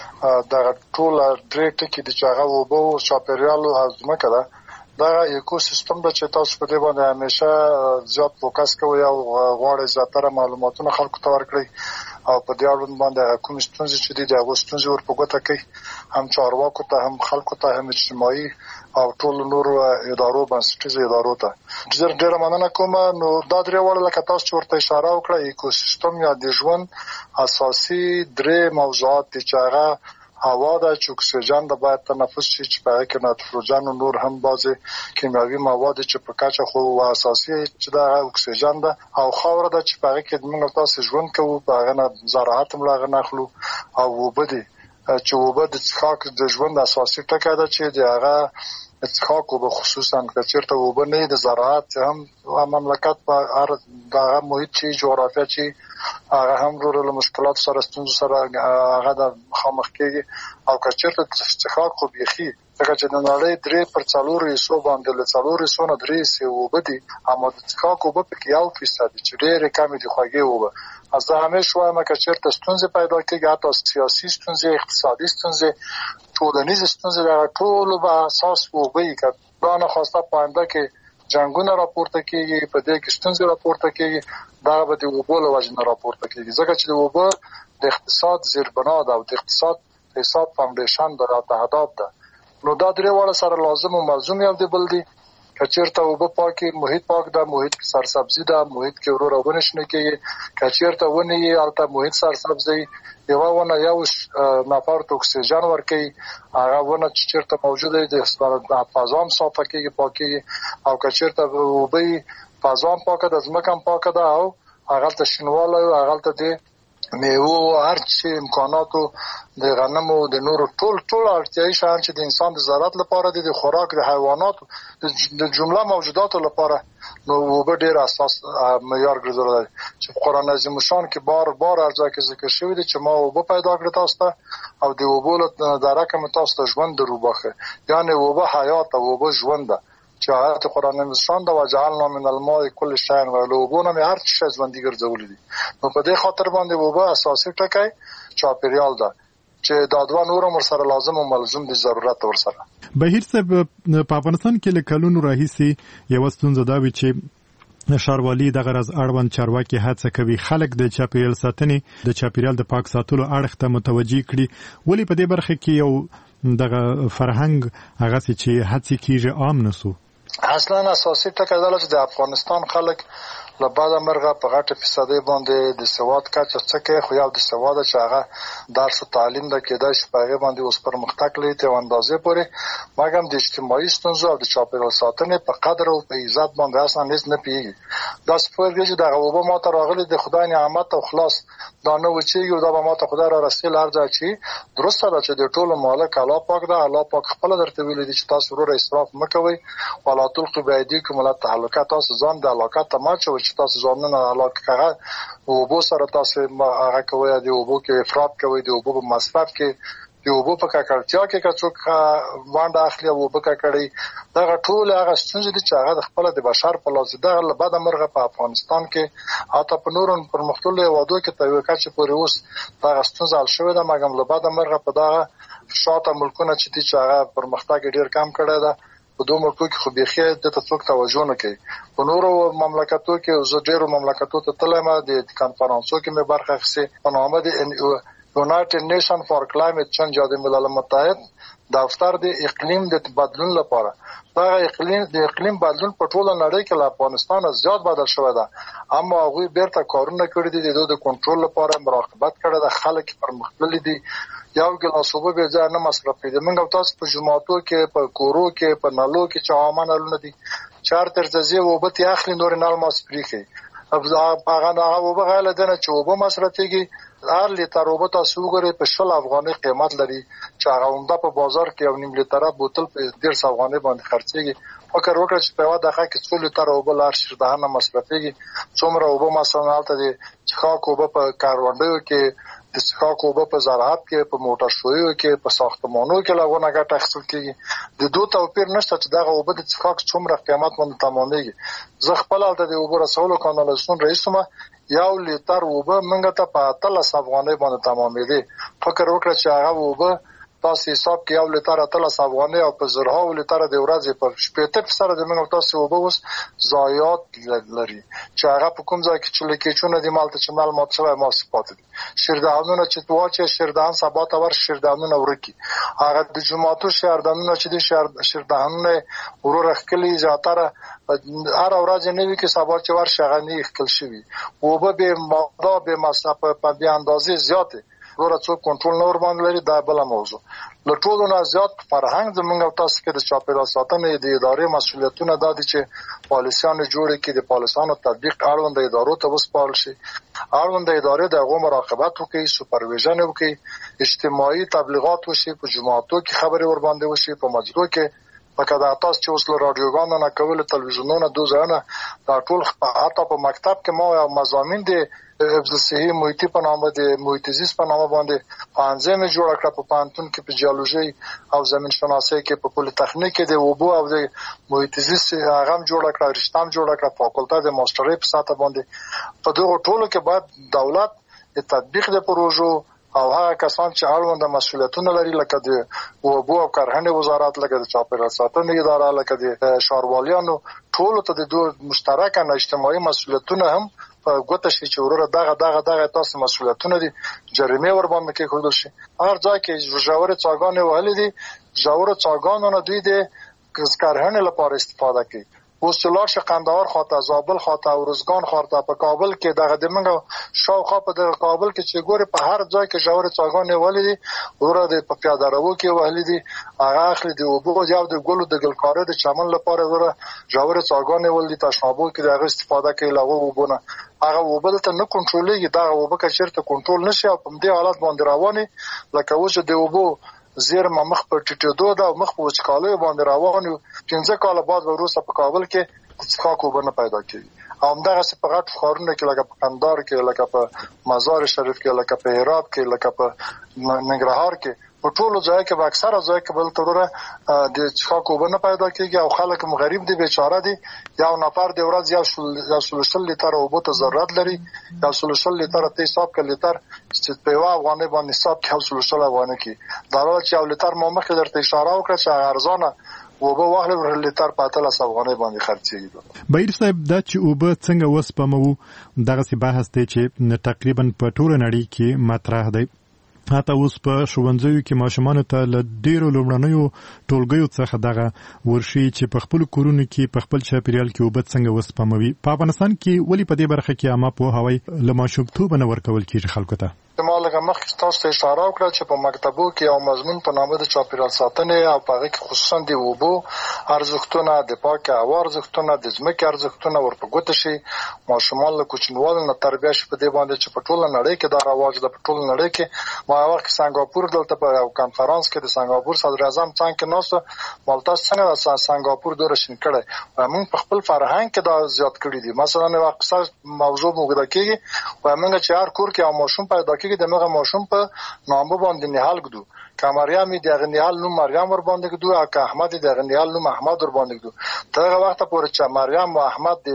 دغه ټوله درې ټکي دي چې هغه اوبه او چاپېریال او ځمکه ده، دغه ایکو سیستم ده چې تاسو په دې باندې همیشه زیات فوکس کوئ او غواړئ زیاتره معلوماتونه خلکو ته ورکړئ او په دې اړوند باندې کوم ستونزې چې دي د هغو ستونزې ور په ګوته کوي، هم چارواکو ته، هم خلکو ته، هم اجتماعي او ټولو نورو ادارو، بنسټیزو ادارو ته. ډېره مننه کوم. نو دا درې واړه لکه تاسو چې ورته اشاره وکړه، ایکو سیستم یا د ژوند اساسي درې موضوعات دي چې هغه هوا ده چې اکسیجن ده باید تنفس شي، چې په هغه کې نایتروجن او نور هم بعضې کیمیاوي مواد چې په کچه خو اساسي چې ده هغه اکسیجن ده، او خاوره ده چې په هغه کې موږ تاسو ژوند کوو، په هغه نه زراعت هم له هغه نه اخلو، او اوبه دي چې اوبه د څښاک د ژوند اساسي ټکی ده چې د هغه څښاک اوبه خصوصا که چېرته اوبه نه وي د زراعت هم مملکت په دغه محیط چې جغرافیه چې هغه هم له مشکلاتو سره ستونزو سره هغه د مخامخ کېږي، او که چېرته څښاک خو بیخي ځکه چې د نړۍ 3/4 حصو باندې له 4 حصو نه 3 حصې اوبه دي، اما د څښاک اوبه پکې 1% دي چې ډېرې کمې دي خوږې اوبه. زه همیشه وایم که چېرته ستونزې پیدا کېږي، حتی سیاسي ستونزې، اقتصادي ستونزې، ټولنیزې ستونزې، دغه ټولو به اساس اوبه وي. که دا ناخواسته په آینده کې جنګونه راپورته کېږي، په دې کې ستونزې راپورته کېږي، دغه به د اوبو له وجې نه راپورته کېږي، ځکه چې د اوبه د اقتصاد زیربنا ده او د اقتصاد فاونډیشن ده، دا تهداب ده. نو دا درې واړه سره لازم او ملزوم یو دی بل دی. که چېرته اوبه پاکې، محیط پاک ده، محیط کې سرسبزي ده، محیط کې ورو ونې شنه کېږي. که چېرته ونې یې هلته محیط سرسبزه وي، یوه ونه یو نفر ته اکسیجن ورکوي، هغه ونه چې چېرته موجوده وي د فضا هم صافه کېږي، پاکېږي. او که چېرته اوبه یي، فضا هم پاکه ده، ځمکه هم پاکه ده، او هغلته شینوالی او هغلته د میوو هر چې امکاناتو د غنمو د نورو ټول اړتیايي شیان چې د انسان د ضرورت لپاره دي، د خوراک د حیواناتو د جمله موجوداتو لپاره، نو اوبه ډېر اساس معیار ګرځېدلی دی چې په قرآن عظیم الشان کې بار هر ځای کې ذکر شوي دي چې ما اوبه پیدا کړې تاسو ته، او د اوبو له درکه مې تاسو ته ژوند در وبخښه، یعنې اوبه حیات ده، اوبه ژوند ده چې آیات قرآن عظیم ده وجعلنا من الماء كل شيء، له اوبو نه مې هر شی ژوندي ګرځولي دي. نو په دې خاطر باندې اوبه اساسي ټکی چاپېریال ده چې دا دوه نور هم ورسره لازم او ملزوم دي، ضرورت ورسره. بهیر صاحب، په افغانستان کې له کلونو راهیسې یوه ستونزه دا وي چې ښاروالي دغه راز اړوند چارواکي هڅه کوي خلک د چاپیریال ساتنې، د چاپیریال د پاک ساتلو اړخ ته متوجه کړي. ولې په دې برخه کې یو دغه فرهنګ هغسې چې هڅې کېږي عام نه سو؟ اصلا اساسي ټکی دا چې د افغانستان خلک له بعده مرغه په غټه فیصدۍ باندې د سواد کچه څه کوي، خو یو د سواد چې هغه درس او تعلیم ده کېدای شي په هغې باندې اوس پرمختګ لري تر اندازې پورې، مګر د اجتماعي ستونزو او د چاپېریال ساتنې په قدر او په عزت باندې اصلا هېڅ نه پوهېږي. داسې پوهېږي چې دغه اوبه ما ته راغلي د خدای نعمت او خلاص دا نه وچېږي او دا به ما ته خدای را رسېږي هر ځای چې درسته ده چې د ټولو مالک الله پاک ده. الله پاک خپله درته ویلي دي چې تاسو وروره اسراف مه کوئ، ولا تلقوا بأیدیکم إلی التهلکة، تاسو ځان د هلاکت ته مه اچوئ چې تاسو ځانونه هلاک هغه اوبو سره تاسو هغه کوئ، د اوبو کې افراط کوئ، د اوبو په مصرف کې، د اوبو په ککړتیا کې که څوک ونډه اخلي او اوبه ککړوي، دغه ټولې هغه ستونزې دي چې هغه د خپله د بشر په لاس دي. دغه له بده مرغه په افغانستان کې حتی په نورو پرمختللو هېوادو کې تر یوې کچې پورې اوس دغه ستونزه حل شوې ده، مګر له بده مرغه په دغه شاته ملکونه چې دي چې هغه پرمختګ یې ډېر کم کړی ده، په دوه ملکو کې خو بیخي دته څوک توجه نه کوي. په نورو مملکتو کې زه ډېرو مملکتو ته تللی یم، د کنفرانسو کې مې برخه اخیستې، په نامه د یونایټډ نیشن فار کلایمټ چینج یا د ملل متحد دفتر د اقلیم د بدلون لپاره دا اقلیم بدلون په ټوله نړۍ کې له افغانستان زیات بدل شوی ده، اما هغوی بیرته کارونه کړي دي د کنټرول لپاره مراقبت کړي د خلک پرمختللي دي. یو ګلاس اوبه به ځای نه مصرفوي. موږ تاسو په جماعتو کې په کورو کې په نالو کې چې عامه نلونه دي چار تر ځای اوبه تی اخلي نور نال ماسپریخي هغه اوبه غاله دنه چې اوبه مصرفيږي هر لیتر اوبه تاسو وګورئ په 20 افغانۍ قیمت لري چې هغه عمده په بازار کې یو نیم لیتر بوتل په 150 افغانۍ باندې خرڅيږي. فکر وکړئ چې په یو دغه کې 2 لیتر اوبه لار شي دهنه مصرفيږي څومره اوبه مثلا حالت دي چې خاک اوبه په کاروانډیو کې د څښاک اوبه په زراعت کې په موټر شویو کې په ساختمانونو کې لغونه ګټه اخیستل کېږي. د دوه توپیر نشته چې دغه اوبه د څښاک څومره قیمت باندې تمامېږي. زه خپل د اوبو رسولو کانالیزاسیون رئیس یم، یو لیتر اوبه موږ ته په 13 افغانۍ باندې تمامېدي. فکر وکړه چې هغه اوبه تاسو حساب کې یو لیتر 13 افغانۍ او په زرها لیتر د ورځې په 80% د موږ تاسو اوبه اوس ضایعات لري چې هغه په کوم ځای کې چې لکېچونه د مالته چې مال مات شوی ما صفات دي شیردانونه چې واچې شیردان سبا ته ور شیردانونه ورکی هغه د جمعاتو شیردانونه چې د شیردانونه ورور خکلی زیاتره هر ورځ نه وی کې سبا چې ور شغنی خکل شوی اوبه به ماده به مصرف په بیا اندازې زیاته ورته څو کنټرول نور باندې لري دا بل موضوع. له ټولو نه زیات فرهنګ زموږ او تاسو کې د چاپیریال ساتنې د ادارې مسؤلیتونه دا دي چې پالیسیانو جوړې کړي د پالیسانو تطبیق اړوند ادارو ته وسپارل شي. اړوند ادارې د هغو مراقبت وکړي، سوپرویژن وکړي، اجتماعي تبلیغات وشي، په جماعتو کې خبرې ور باندې وشي، په مجلو کې لکه دا تاسو چې اوس له رادیوګانو نه کول تلویزیونونو دوزانه دا ټول حتی په مکتب کې ما یو مضامین دي حفظ صحي محیطي په نامه د محیط زیست په نامه باندې پانځه مې جوړ کړ په پانتون کې په جیولوژي او زمین شناسي کې په پولی تخنیک کې د اوبو او د محیط زیست هغه جوړ کړ رښتام جوړ کړ فاکولټه د ماسترۍ په ساته باندې په دغه ټولو کې باید دولت د تطبیق د پروژو او هغه کسان چې اړوند مسؤلیتونه لري لکه د اوبو او کرهڼې وزارت لکه د چاپیریال ساتنې اداره لکه د ښاروالانو ټولو ته د دوه مشترکه اجتماعي مسؤلیتونه هم په ګوته شي چې ورور دغه تاسو مسؤلیتونه دي جریمه ور باندې کې خودل شي. هر ځای کې ژورې څاګانې وهلې دي ژورې څاګانو نه دوی د کرهڼې لپاره استفاده کوي. وسلار شقندار خاطه زابل خاطه ورزګان خاطه په کابل کې دغه د منګو شاوخوا په دغه کابل کې چې ګوره په هر ځای کې ژورې څاګانې ولې ورور د په پیاده رو کې ولې دي هغه اخلي د اوبو یو د ګلو د ګلکارې د چمن لپاره ورور ژورې څاګانې ولې تشنابو کې دغه استفاده کوي لغه وبونه هغه وبل ته نه کنټرولېږي دا وبکه چیرته کنټرول نشي او په دې حالت باندې رواني لکه اوس د اوبو زیر مخ په ټټېدو دا مخ په وچکالۍ باندې روان یو 15 کال بعد وروسته په کابل کې څخه کوبنه پیدا کیږي او همدغه په غټ ښارونو کې لکه په کندهار کې لکه په مزار شریف کې لکه په هرات کې لکه په ننګرهار کې په ټولو ځای کې په اکثره ځای کې بل تروره د څخه کوبنه پیدا کیږي او خلک غریب دي بیچاره دي یو نفر د ورځ یو سلوشل لیتر اوبو ته ضرورت لري یو سلوشل لیتر ته حساب کې لیتر چې په یو افغانۍ باندې حساب کې یو سلوشل افغانۍ کې دا چې یو لیتر ما مخکې درته اشاره وکړه چې ارزانه اوبه واخلې ور لیتر په 13 افغانۍ باندې خرڅېږي. بهیر صاحب دا چې اوبه څنګه وسپمو دغه سی بحث دی چې تقریبا په ټوله نړۍ کې مطرح دی. حتی اوس په ښوونځیو کې ماشومانو ته له ډیرو لومړنیو ټولګیو څخه دغه ورشي چې په خپل کورونو کې په خپل چاپیریال کې اوبه څنګه وسپموي. په افغانستان کې ولې په دې برخه کې عامه پوهاوی له ماشومتوبه نه ورکول کېږي خلکو ته؟ ما لکه مخکې تاسو ته اشاره وکړه چې په مکتبو کې یو مضمون په نامه د چاپیریال ساتنې او په هغه کې خصوصا د اوبو ارزښتونه د پاکه هوا ارزښتونه د ځمکې ارزښتونه ورپه ګوته شي ماشومان له کوچنیوالو نه تربیه شي په دې باندې چې په ټوله نړۍ کې دا رواج ده. په ټوله نړۍ کې ما وخت سنگاپور دلته په یو کانفرنس کې د سنگاپور صدر اعظم څنګه کې نوسه مالته څنګه سنگاپور دوره شین کړي موږ په خپل فرهنګ کې دا زیات کړی دي. مثلا یو اقتصاد موضوع موږ د کېږي موږ چې هر کور کې یو ماشوم پیدا کېږي دغه ماشوم په نامه باندې نهال ګدو که مریم دغه نهال نوم مریم ور باندې ګدو او که احمد دغه نهال نوم احمد ور باندې ګدو. دغه وخت پورې چې مریم او احمد د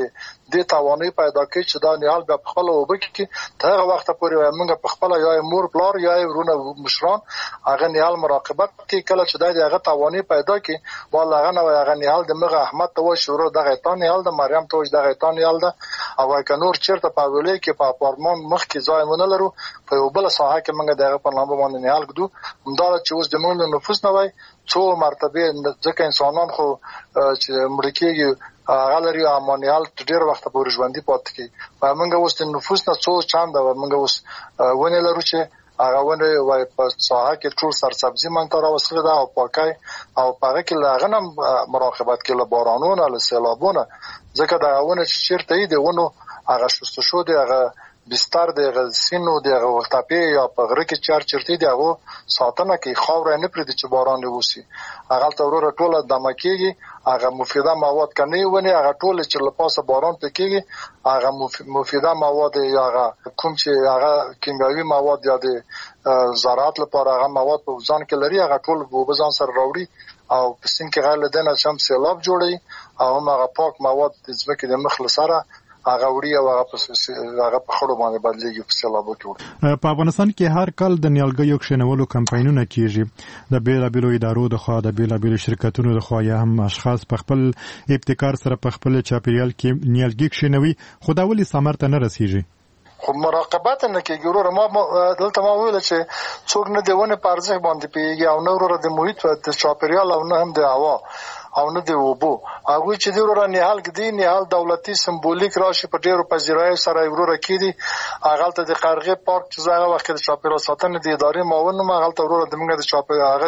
د توانې پیدا کوي چې دا نیال بیا په خپل وبکي ته هغه وخت پورې موږ په خپل یا مور پلار یا ورونه مشران هغه نیال مراقبت کوي کله چې دا هغه توانې پیدا کوي والله هغه نو هغه نیال د مغه احمد ته شروع دغه تا نیال د مریم ته دغه تا نیال ده او که نور چیرته په ولې کې په اپارتمان مخ کې ځای مونږ لرو په یو بل ساحه کې موږ دغه په نامه باندې نیال ګدو همدا چې اوس د موږ نفوس نه وای څو مرتبه ځکه انسانان خو چې مړ کېږي غالری امانیال ډېر وخت پورې ژوندۍ پاتې کی موږ اوس د نفوس نه څو چاند موږ اوس ونه لرو چې هغه ونه وای په ساحه کې ټول سرسبزي مونږ ته راوصله ده او پاکای او پاره کې لاغنم مراقبت کې له بارانونو له سیلابونو ځکه دا ونه چې چیرته دی ونه هغه شست شو دی هغه بستر دی هغه سینو دی هغه وختاپی یا په غره کې چرته دی هغه ساتنه کې خاور نه پرې چې باران وسی هغه تورو ټوله دمه کېږي هغه مفیده مواد کني ونه هغه ټول چې لپاسه باران پکېږي هغه مفیده مواد یا هغه کوم چې هغه کیمیاوي مواد یا د زراعت لپاره هغه مواد په ځان کې لري هغه ټول په ځان سره راوړي او په سین کې غل دنه شم سیلاب جوړي او هغه پاک مواد د ځمکې د مخ لسره هغه وړي او هغه په خړو باندې بدلېږي په سیلابو کې. په افغانستان کې هر کال د نیالګیو کښینولو کمپاینونه کیږي د بیلابیلو ادارو د خوا د بیلابیلو شرکتونو د خوا یا هم اشخاص په خپل ابتکار سره په خپل چاپیریال کې نیالګي کښینوي خو دا ولې ثمر ته نه رسیږي؟ خو مراقبت نه کوي ګورو ما دلته ما ویل چې څوک نه دیونه په ارزښت باندې پیږي او نه ورو د محیط د چاپیریال او نه هم د هوا او نه دی وبو هغه چې دی ورو نه حل کدي نه حل دولتي سمبولیک راشي په ډیرو پذیرای سره ورو کېدی هغه ته د قرغه پارک چې هغه وخت د چاپیریال ساتنې د ادارې معاون ما هغه ته ورو د موږ د چاپیریال هغه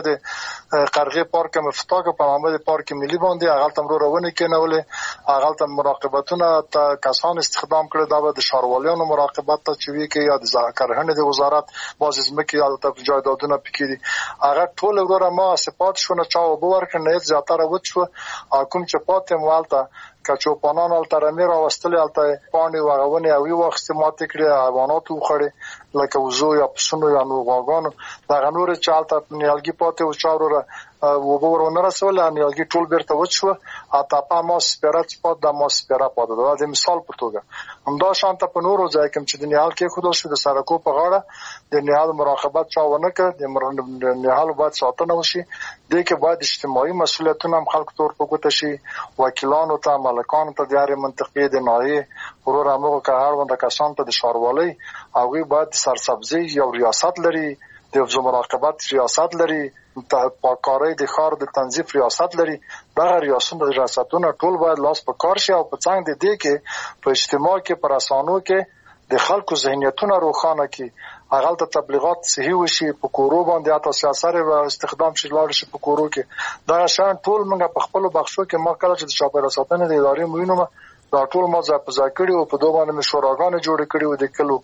د قرغه پارک مفتاق په نامه د پارک ملي باندې هغه ته ورو ونه کېنولې هغه ته مراقبتونه ته کسان استخدام کړي دا د شاروالانو مراقبت ته چې وی کې یا د ذکرهنه د وزارت باز ځمکې یا د جایدادونو پکې هغه ټول ورو ما صفات شونه چا وبو ورکنه زیاتره وڅ کوم چې پاتې مالته کچو پانان الترمه راوستل الته پانی وغونه او یو وخت ماته کړی حیوانات وخړي لکه وزو یا پسونو یا نوغانو دا غنور چالته نیالګي پاتې او چاورو وبورونه رسول نیالګي ټول بیرته وچو اته په ما سپیرات پات د ما سپیرا پات د مثال په توګه همدا شانته په نورو ځای کې چې د نیال کې خود شو د سرکو په غاړه د نیال مراقبت چاونه کړ د نیال باید ساتنه وشي د کې باید اجتماعي مسؤلیتونه هم خلکو تور په ګوته شي وکیلانو ته مالکانو ته د هرې منطقې د ناحیې ورور هغه که هر وند کسان ته د شاروالۍ هغه باید سرسبزي یو ریاست لري د مراقبت ریاست لري پاککارۍ د ښار د تنظیف ریاست لري دا ریاستونه ټول باید لاس په کار شي او په څنګه د دې کې په اجتماع کې پر اسانو کې د خلکو ذهنیتونه روښانه کړي هغه ته تبلیغات صحیح وشي په کورو باندې اته سیاست او استخدام شي لاړ شي په کورو کې دا شان ټول موږ په خپل بخښو کې ما کله چې د چاپیریال ساتنې د ادارې مینومه دا ټول ما ځا کړی او په دوه باندې مشورګانې جوړ کړی او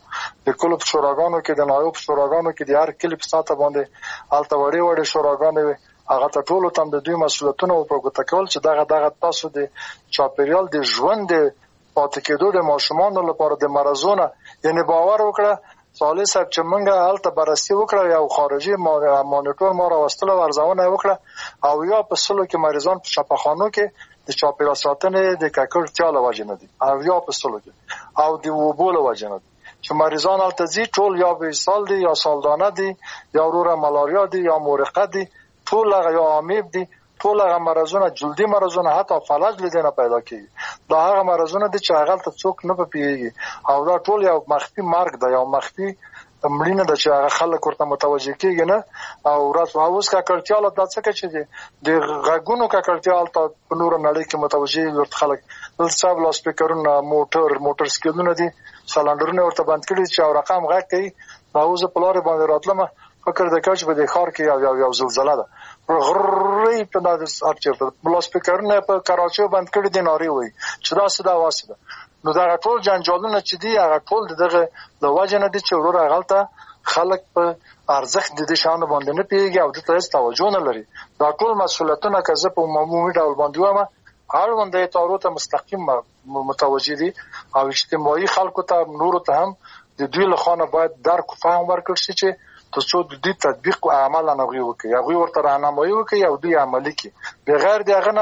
د کلو په شوراګانو کې د نایوب شوراګانو کې د هر کلی په ساته باندې الته وړي شوراګانې هغه ته ټول تم د دوی مسؤلیتونه او پروګرام کول چې دغه تاسو د چاپیریال د ژوند پاتې کېدو د ماشومان لپاره د مرزونه یعنی باور وکړه صالح صاحب چې موږ هلته بررسي وکړه یو خارجي مانیټور ما راوستل ورزونه وکړه او یا په سلو کې مریضان په شفاخانو کې د چاپیریال ساتنې د ککړتیا له وجې نه دي او یا په سلو کې او د وبو له وجې نه دي چې مریضان هلته ځي ټول یا وصال دي یا سالدانه دي یا وروره ملاریا دي یا مورقه دي ټول هغه یا امیب دي ټول هغه مرزونه جلدي مرزونه حتی فلج لیدنه پیدا کیږي دا هغه مرزونه دي چې هغه ته څوک نه پیږي او دا ټول یو مخفي مرګ دی یو مخفي مړینه د چې هغه خلک ورته متوجه کیږي نه او راز اوس کا کړتیاله د څه چې د غږونو کا کړتیال ته په نور نړۍ کې متوجه ورته خلک د صاحب لاس سپیکرونه موټر سکیلونه دي سلندرونه ورته بند کړي چې او رقم غږ کوي اوس په لارې باندې راتلم فکر د کاش په د خار کې یو زلزلہ ده غرې په داس اچته لاس سپیکرونه په کراچۍ بند کړي دي ناري وي چې دا صدا واسده نو دا ټول جنجالونه چې دی هغه ټول دغه د وجه نه دي چې ورور غلطه خلک په ارزښت د دې شانو باندې نه پیږي او د تاسو توجه نه لري دا ټول مسؤلیتونه که زه په عمومي ډول باندې وایم هر باندې تاسو ته مستقیم متوجه دي او اجتماعي خلکو ته نور ته هم د دوی له خانه باید درک او فهم ورکړي چې تاسو د دې تطبیق او عمل نه غوي وکړي هغه ورته راهنمایي وکړي او دوی عملي کړي بغیر دغه نه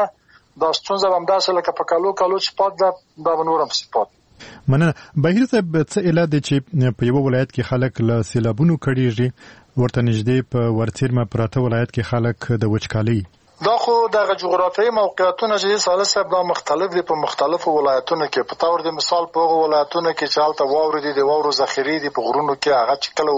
دا ستونزه هم داسې لکه په کالو چې پات ده دا به نور هم سپات. مننه. بهیر صاحب څه علت دی چې په یو ولایت کې خلک له سیلابونو کړيږي ورته نږدې په ورڅیرمه پراته ولایت کې خلک د وچکالۍ؟ دا خو د جغرافیایي موقعیتونه چې ساله صاحب دا مختلف دي په مختلفو ولایتونو کې. په تور د مثال په هغه ولایتونو کې چې حالت واوري دي د واورو ذخیرې دي په غرونو کې هغه چې کله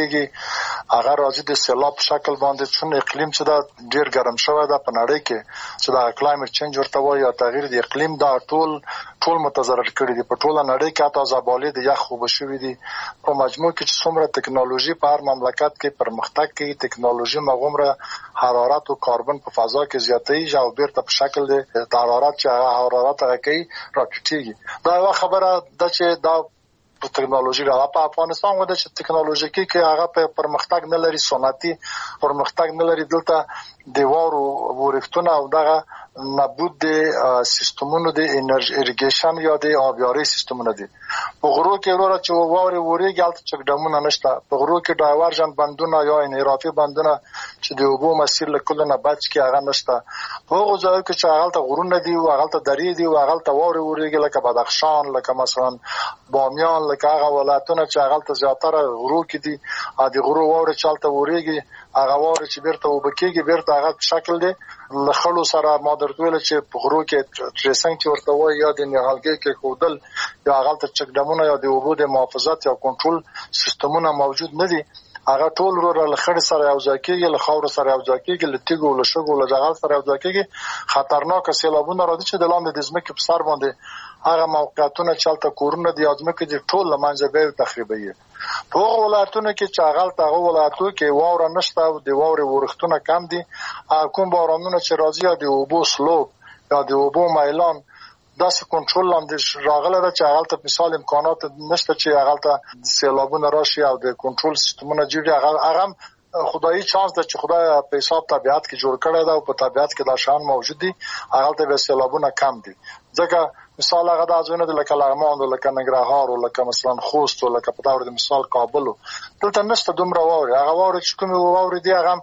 وبکیږي هغه راځي د سیلاب په شکل باندې چون اقلیم چې دا ډیر ګرم شوی دا په نړۍ کې چې دا کلایمټ چینج ورته وایي یا تغییر د اقلیم دا ټول متضرر کړي دي په ټوله نړۍ کې. حتی زابالې د یخ وبشوي دي په مجموع کې چې څومره ټکنالوژي په هر مملکت کې پرمختګ کوي ټکنالوژي مغمره حرارت او کاربن په فضا کې زیاتېږي او بیرته په شکل د حرارت چې حرارت راکړي راکټيږي. دا یو خبره ده چې دا ټکنالوژي را په افغانستان وده چې ټکنالوژیکي کې هغه په پرمختګ نه لري صنعتي پرمختګ نه لري. دلته د وارو ورښتونه او دغه نبود د سیستمونو د انرژي اریګیشن یا د آبیاري سیستمونه دي. په غرو کې وروره چې واري وريږي البته چې ډمونه نشته. په غرو کې ډایورژن بندونه یا انحرافي بندونه چې د اوبو مسیر له کله نه بچ کې هغه نشته. په هغه ځای کې چې هغه غرونه دي او هغه درې دي او هغه واري وريږي لکه بدخشان لکه مثلا بامیان لکه هغه ولایتونه چې هغه زیاتره غرو کې دي ا د غرو واري چالت وريږي هغه واري چې بیرته وبکیږي بیرته هغه شکل دي لخلو سره مادرتوله چې په غرو کې ټریسنګ چې ورته وایي یا د نیالګي کې کودل یا هغه ته چکډمونه یا د اوبو د محافظت یا کنټرول سیستمونه موجود نه دي. هغه ټول ورو لخړ سره یو ځای کېږي له خاور سره یو ځای کېږي له تیګو له شګو له جغل سره یو ځای کېږي. خطرناک سیلابونه راځي چې د لاندې د ځمکې په سر باندې هغه موقعیتونه چلته کورونه دي ځمکې د ټول لمنځه به تخریبوي. په هغه ولایتونو کې چې هغه ولایتونو کې واوره نشته او د واورې ورښتونه کم دي کوم بارانونه چې راځي د اوبو سلوب یا د اوبو میلان داسې کنټرول لاندې راغله ده چې هغه ته مثال امکانات نشته چې هغه ته سیلابونه راشي او د کنټرول سیستمونه جوړي. هغه خدایي چانس ده چې خدای په حساب طبيعت کې جوړ کړی دا او په طبيعت کې دا شان موجود دي هغه ته سیلابونه کم دي. ځکه مثال هغه د ازونه د لکه لغمان او لکه ننګرهار او لکه مثلا خوست او لکه په تور د مثال کابل دلته نشته دومره واوري. هغه واوري چې کوم واوري دی هغه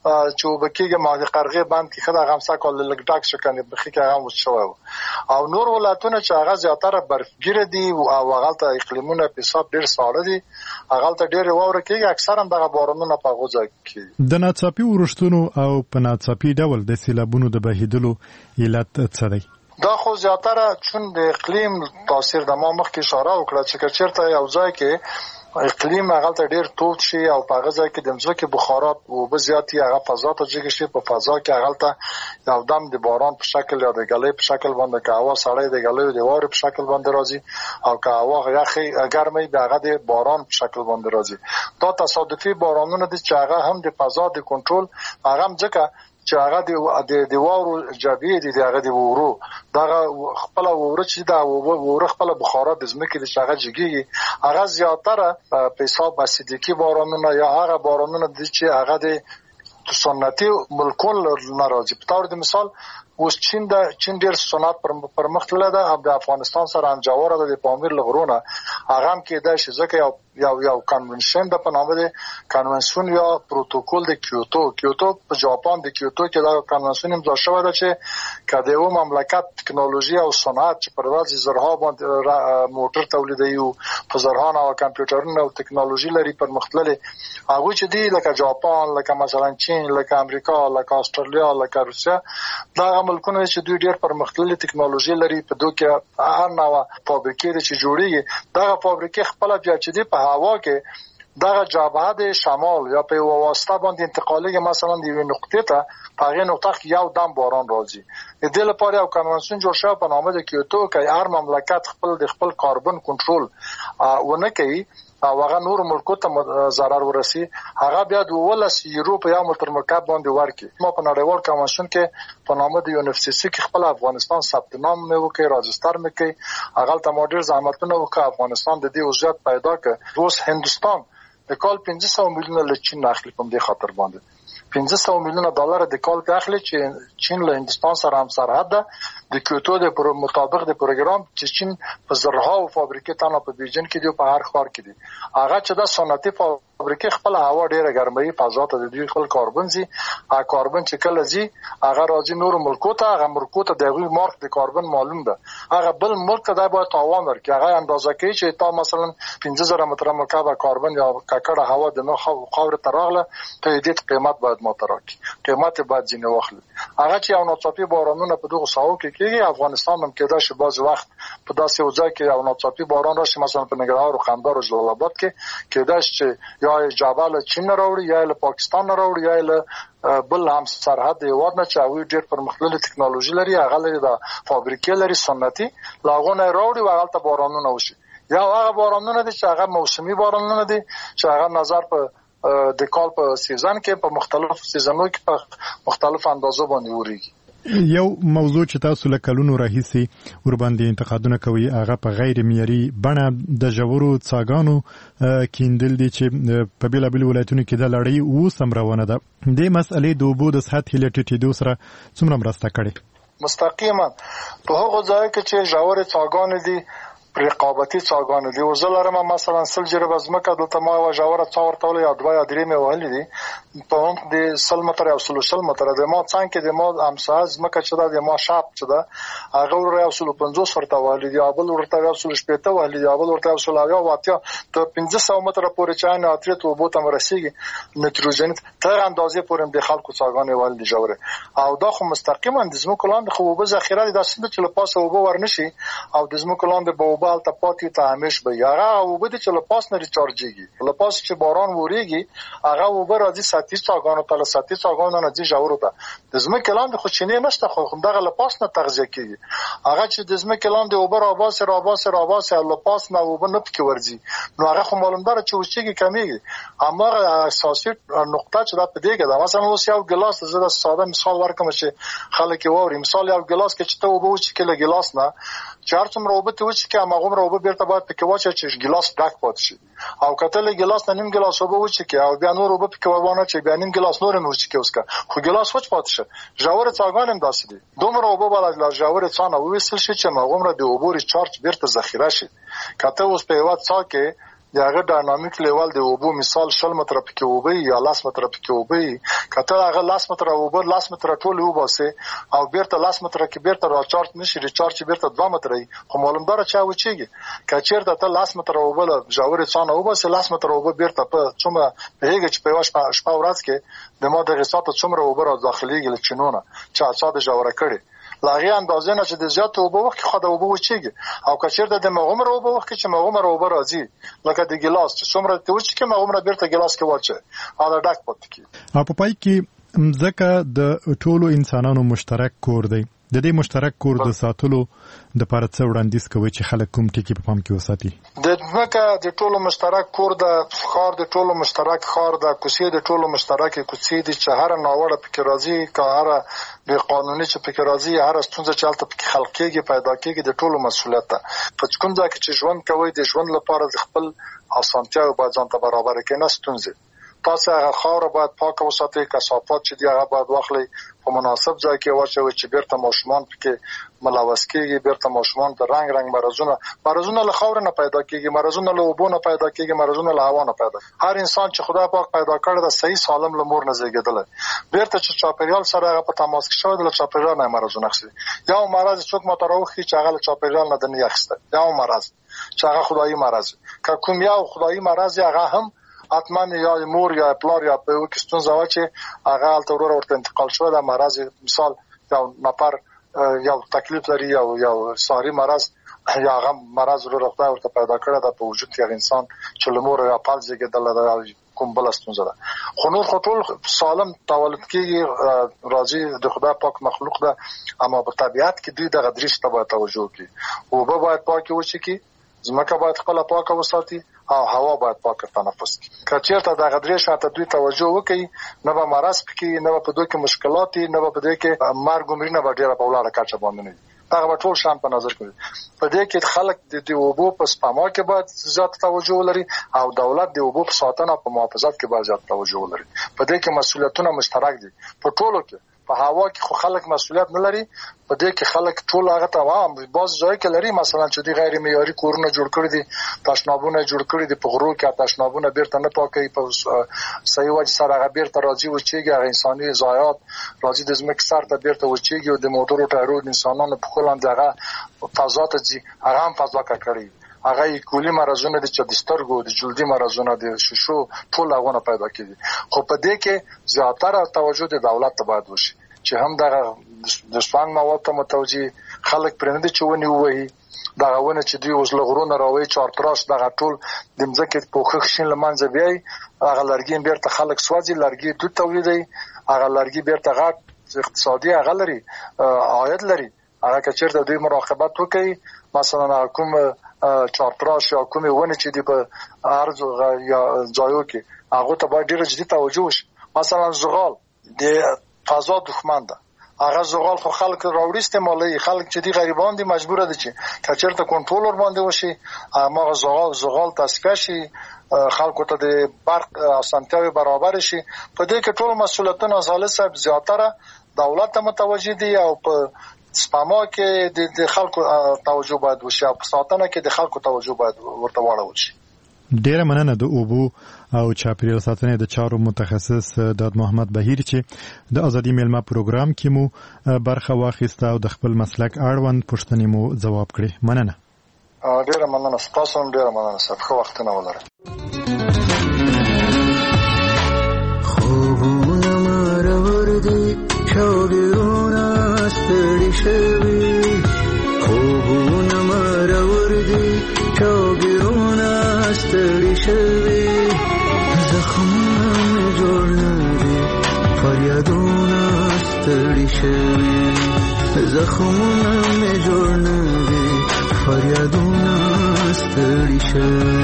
چې وبکیږي ما د قرغې باندې کې خدای غمسا کول لګډاک شکنه بخې کې هغه وشو او نور ولایتونه چې هغه زیاتره برفګیر دي او هغه ته اقلیمونه په حساب ډیر ساړه دي هغه ته ډیر واوره کېږي اکثرا دغه بارانونه په غوځا کې د ناڅاپي ورښتونو او په ناڅاپي ډول د سیلابونو د بهیدلو علت څه دی؟ دا خو زیاتره چون د اقلیم تاثیر د ما مخکې اشاره وکړه چې چیرته یو ځای کې اقلیم هغه ته ډیر توت شي او په هغه ځای کې د ځمکې بخارات او بزیاتی هغه فضا ته جګ شي په فضا کې هغه ته یو دم د باران په شکل یا د غلې په شکل باندې که هوا سړې د غلې د واره په شکل باندې راځي او که هوا یخي ګرمي د هغه د باران په شکل باندې راځي. دا تصادفي بارانونه دي چې هغه هم د فضا د کنټرول هغه ځکه چې هغه د واورو جابې دي هغه د وورو دغه خپل ووره چې دا ووره خپل بخارات د ځمکې د شغه جګي هغه زیاتره په حساب اسیدیکی بارانونه یا هغه بارانونه دي چې هغه د سنتي ملکونو ناراضي. په تور د مثال اوس چین ډیر صنعت پرمختللی ده او د افغانستان سره همجواره ده د پامیر لغرونه هغه هم کېدای شي ځکه یو کنونشن د په نامه ده کنونشن یا پروتوکول د کیوتو په جاپان د کیوتو کې دا کنونشن امضا شوی ده چې کله یو مملکت ټکنالوژي او صنعت چې پر ورځ زرها باندې موټر تولیدوي په زرهان او کمپیوټرونه او ټکنالوژي لري پرمختللي هغه چې دی لکه جاپان لکه مثلا چین لکه امریکا لکه استرالیا لکه روسیا دا ملکونه چې دوی ډېر پرمختللي ټکنالوژي لري په دوی کې هر نوع فابریکې چې جوړیږي دا فابریکې خپل بیا چې دی په هوا کې دغه جبهه د شمال یا په واسطه باندې انتقالي مثلا د یو نقطې ته په هغه نقطه کې یو دم باران راځي. د دې لپاره یو کنونشن جوړ شوی په نامه د کیوتو کې هر مملکت خپل کاربن کنټرول ونه کوي او هغه نور ملکو ته ضرر ورسي هغه بیا د 12 یورو په یو متر مکعب باندې ورکړي. ما په نړیوال کنونشن کې په نامه د UNFCCC کې خپل افغانستان ثبت نام مې وکړ راجستر مې کړ هغه ته ماډل زحمتونه وکړ افغانستان د دې وضعیت پیدا کړ. اوس هندستان د کال 500 میلیونه له چین اخلي په دې خاطر باندې $500 میلیونه د کال اخلي چې چین له هندستان سره هم سرحد ده د کیوتو د مطابق د پروګرام چې چین په زرهاو فابریکې تنه په بیجن کې دی په هر ښار کې دي هغه چې د صنعتي فابریکې خپل هوا ډیره ګرمي فضا ته د دوی خپل کاربن زی کاربن چې کله زی هغه راځي نور ملکو ته هغه ملکو ته د غوی مارک د کاربن معلوم ده هغه بل ملک ته باید تاوان ورکړي هغه اندازه کوي چې تا مثلا 15000 متر مکعب کاربن یا ککړه هوا د نو خاور تراغله ته دې قیمت باید متراکي قیمت باید ځینې واخلي هغه چې یو ناڅاپي بارانونه په دغه ساحو کې کېږي افغانستان هم کېدای شي بعض وخت په داسې یو ځای کې یو ناڅاپي باران راشي مثلا په ننګرهار او قندهار او جلال آباد کې کېدای شي چې یا جبل چین راوړي یا له پاکستان راوړي یا له بل هم سرحد هیواد نه چې هغوی ډېر پرمختللې ټکنالوژي لري هغه لري د فابریکې لري صنعتي لاغونه راوړي او هلته بارانونه وشي یا هغه بارانونه دي چې هغه موسمي بارانونه دي چې هغه نظر په د کال په سیزن کې په مختلف سیزنونو کې په مختلف اندازو باندې وريږي یو موضوع چې تاسو له کلونو راهیسي ور باندې انتقادونه کوي هغه په غیر معیاري بڼه د ژورو څاګانو کیندل دي چې په بیلابل ولایتونو کې د لړۍ اوس هم روانه ده د مسئلې د اوبو د سطحې له ټیټېدو سره څومره مرسته کړې مستقیما په هغه ځای کې چې ژورې څاګانې دي رقابتي څاګانې دي وزلرم مثلا سل جربه زمکه دلته ما و ژوره څاور تول یا دوه یا درې مې وهلې دي په هم د سل متر او سل متر د ما څنګه کې د ما امساز زمکه چې د ما شاپ چې دا هغه ور یو سل 50 ورته وهلې دي ابل ورته یو سل شپته وهلې دي ابل ورته یو سل یا واتیا ته 1500 متر پورې چانه اترې ته وبو ته مرسيږي نيتروجن تر اندازې پورې د خلکو څاګانې وهلې ژوره او دا خو مستقیما د زمکه لاندې خو به ذخیره دي د سند چې لپاسه وبو ورنشي او د زمکه لاندې به وبال ته پاتې ته همیش به هغه وبد چې لپاس نه ریچارجيږي لپاس چې باران وریږي هغه وبر راځي ساتي څاګانو ته ساتي څاګانو نه ځي ژورو ته د زمکه لاندې خو چینه نشته خو دغه لپاس نه تغذیه کیږي هغه چې د زمکه لاندې وبر راباسه لپاس نه وب نه پکې ورځي نو هغه خو معلومدار چې وشيږي کمیږي اما اساسي نقطه چې دا پدې کې دا مثلا اوس یو ګلاس زړه ساده مثال ورکوم چې خلک ووري مثال یو ګلاس کې چې ته وبو چې کله ګلاس نه چار څومره وبو ته چې کې هغه وبو بیرته باید پکې واچي چې ګلاس ډک پات شي او کتل ګلاس نه نیم ګلاس وبو چې کې او بیا نور وبو پکې ورونه چې بیا نیم ګلاس نور مو چې کې اوسکا خو ګلاس وچ پات شي ژور څاګان هم داسې دي دومره وبو بل لا ژور څانه وېسل شي چې هغه د وبو ریچارج بیرته ذخیره شي کته اوس په وخت څا کې دغه ډاینامیک لیول د وبو مثال 100 متر پکې وبي یا 100 متر پکې وبي کته هغه 100 متر وبو 100 متر ټول وباسه او بیرته 100 متر کې بیرته راچارج نشي ریچارج بیرته 2 متر خو معلومدار چا وچیږي کچیرته ته 100 متر وبو ژورې څانه وباسه 100 متر وبو بیرته په څومره هغه چې په واش شپه ورځ کې د ما د غسات څومره وبو را داخليږي لچنونه چې اڅاده ژوره کړي لاغي اندازه نه چې د زیات وبو وخت خو د وبو وچیږي او کچیرته د مغمر وبو وخت چې مغمر وبو راځي لکه د ګلاس چې څومره ته وچ کې مغمر بیرته ګلاس کې واچي او ډک پات کی په پای کې مزکه د ټولو انسانانو مشترک کور دی د دې مشترک کور د ساتلو د لپاره څه وړاندیز کوي چې خلک کوم ټکی په پام کې وساتي د ځمکه د ټولو مشترک کور د خار د ټولو مشترک خار د کوڅې د ټولو مشترک کوڅې د چهار ناوړه فکر راځي کاره د قانوني چې فکر راځي هر ستونزه چې الته فکر خلق کېږي پیدا کېږي د ټولو مسولیت ده په کوم ځای کې چې ژوند کوي د ژوند لپاره د خپل اسانتیا او ځان ته برابر کې نه ستونزه تاسو هغه خاور باید پاک وساتئ کثافات چې دی هغه باید واخلئ په مناسب ځای کې واچوي چې بیرته ماشومان پکې ملوث کېږي بیرته ماشومان د رنگ مرزونه له خاور نه پیدا کېږي مرزونه له اوبو نه پیدا کېږي مرزونه له هوا نه پیدا هر انسان چې خدای پاک پیدا کړی د صحیح سالم له مور نه زیږیدل بیرته چې چاپیریال سره هغه په تماس کې شوی د چاپیریال نه مرزونه اخلي یا مرز څوک متروخي چې هغه چاپیریال نه د نه اخسته یا مرز چې هغه خدایي مرز که کوم یو خدایي مرز هغه هم اتمن یا مور یا پلار یا په وکستون زوا چې هغه الته ورته انتقال شو د مرز مثال یو نفر یو تکلیف لري یو ساری مرز یا هغه مرز ورته پیدا کړی د په وجود کې انسان چې لمور یا پالځي کې د کوم بل ستونزه ده خو نور ټول سالم تولد کېږي راځي د خدای پاک مخلوق ده اما په طبيعت کې دوی د غدريش ته توجه کوي او به باید پاکي وشي کی زمکه باید خپل پاکه وساتي او هوا باید پاکه تنفس کړي کچېرته د غدرې شاته دوی توجه وکړي نه به مرض پکې نه به په دوی کې مشکلات نه به په دوی کې مرګ عمرونه به ډیره په ولاړه کچه باندې نه هغه ټول شان په نظر کې په دې کې خلک د دې وبو په سپما کې باید زیات توجه ولري او دولت د وبو په ساتنه په محافظت کې باید زیات توجه ولري په دې کې مسولیتونه مشترک دي په ټولو کې په هوا کې خو خلک مسؤلیت نه لري، په دې کې خلک ټول هغه ته عام باز ځای کې لري، مثلا چې دی غیر معیاري کورونه جوړ کړی دي، تشنابونه جوړ کړی دي، په غرو کې تشنابونه بیرته نه پاکي، په صحیح وجه سره هغه بیرته راځي وچیږي، هغه انساني ضایعات راځي د ځمکې سر ته بیرته وچیږي او د موټرو ټایرو د انسانانو په خپل هغه فضا ته ځي، هغه هم فضا ککړي، هغه کولی مرزونه دي چې د سترګو د جلدي مرزونه د شیشو ټول هغه پیدا کیږي. خو په دې کې زیاتره توجه د دولت ته باید وشي چې هم دغه د سپانګ مواد ته متوجي خلک پرې نه چې ونی وایي دغه ونه چې دوی اوس لغرونه راوي چارتراش دغه ټول د مځکې پوخښ شین لمنځه بیاي، هغه لرګي بیرته خلک سوځي، لرګي دوی تولیدي، هغه لرګي بیرته غټ اقتصادي هغه لري عاید لري، هغه کچېرته دوی مراقبت وکړي، مثلا کوم چارتراش یا کومې ونه چې دی په ارزو یا ځایو کې هغه ته باید ډېر جدي توجه وشي. مثلا زغال د فضا دښمن ده، هغه زغال خو خلک راوړي استعمالي، خلک چې دی غریبان دي مجبور دي چې کچېرته کنټرول باندې وشي، هغه زغال تصفیه شي، خلکو ته د برق اسانتیاوي برابر شي. په دې کې ټول مسؤلیتونه ځاله صاحب زیاتره دولت ته متوجي دي او په سپما کې د خلکو توجه باید وشي، په ساتنه کې د خلکو توجه باید ورته واړول شي. ډیره مننه د اوبو او چاپیریال ساتنې د چارو متخصص داد محمد بهیر چې د ازادي میلمه پروګرام کې مو برخه واخیسته او د خپل مسلک اړوند پوښتنې مو ځواب کړې. مننه. ډیره مننه، تاسو هم ډیره مننه صاحب، ښه وخت نه ولرئ. خوبونه مرور دي شوګرونه ستړي شوي، خوبونه مرور دي شوګرونه ستړي شوي، زخمونه مې جوړ نه دي فریادونه ستړي شوي، زخمونه مې جوړ نه دي فریادونه ستړي شوي.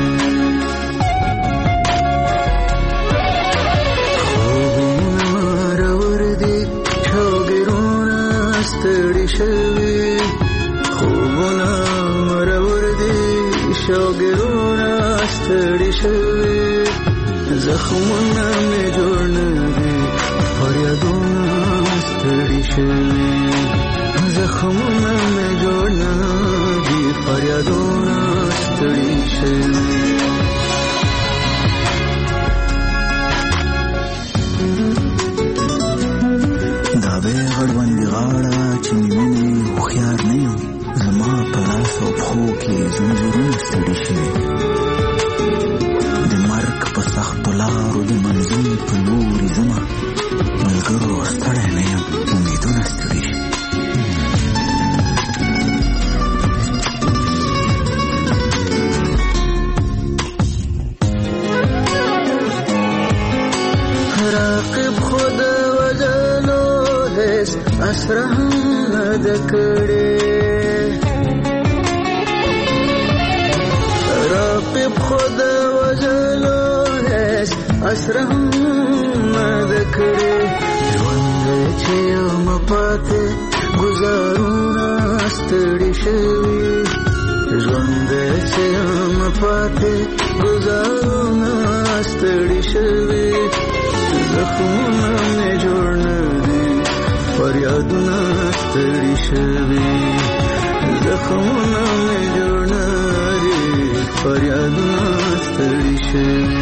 ستړي شوي خوبونه مرور دي شوګرونه ستړي شوي، زخمونه مې جوړ نه دي فریادونه ستړي شوي، زخمونه مې جوړ نه دي فریادونه ستړي شوي. دا به غړوندې غاړه چې نیمې هوښیار نه یم، زما په لاس او پښو کې زنځیرونه ستړي شوي، د مرګ په سختو لارو د منزل په لورې ځمه، ملګرو ستړی نه یم امیدونه ستړي شوي. راقب خود وجلو هیڅ اسره نه ده کړې، راقب خود وجلو هیڅ اسره نه ده کړې، ژوند چې یم پاتې ګزارونه ستړي شوي، ژوند چې یم پاتې ګزارونه ستړي شوي، زخمونه مې جوړ نه دي فریادونه ستړي شوي، زخمونه مې جوړ نه دي فریادونه ستړي شوي.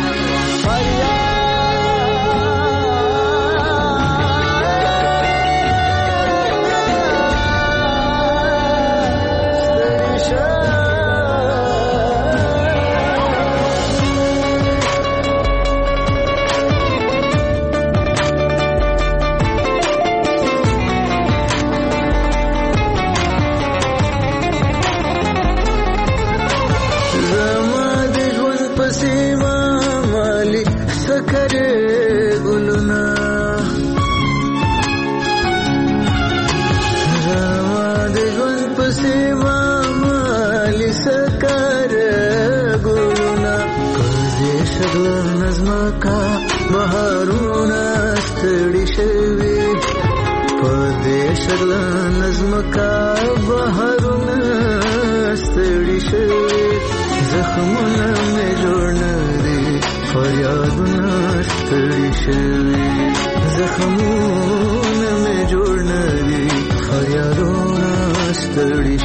بهارونه ستړي شوي، په دې شغله نظمکا بهارونه ستړي شوي، زخمونه مې جوړ نه دي فریادونه ستړي شوي، زخمونه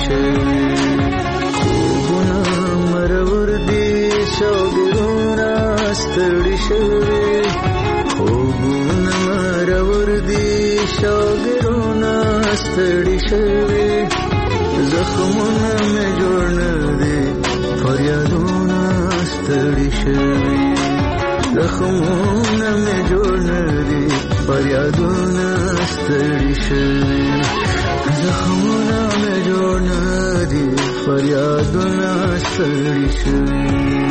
شوي خوبونه مرور دي شوګرونه ستړي شوي خوبونه مرور دي شوګرونه ستړي شوي زخمونه مې جوړ نه دي فریادونه ستړي شوي زخمونه مې جوړ نه دي فریادونه ستړي شوي زخمونه مې جوړ نه دي فریادونه ستړي شوي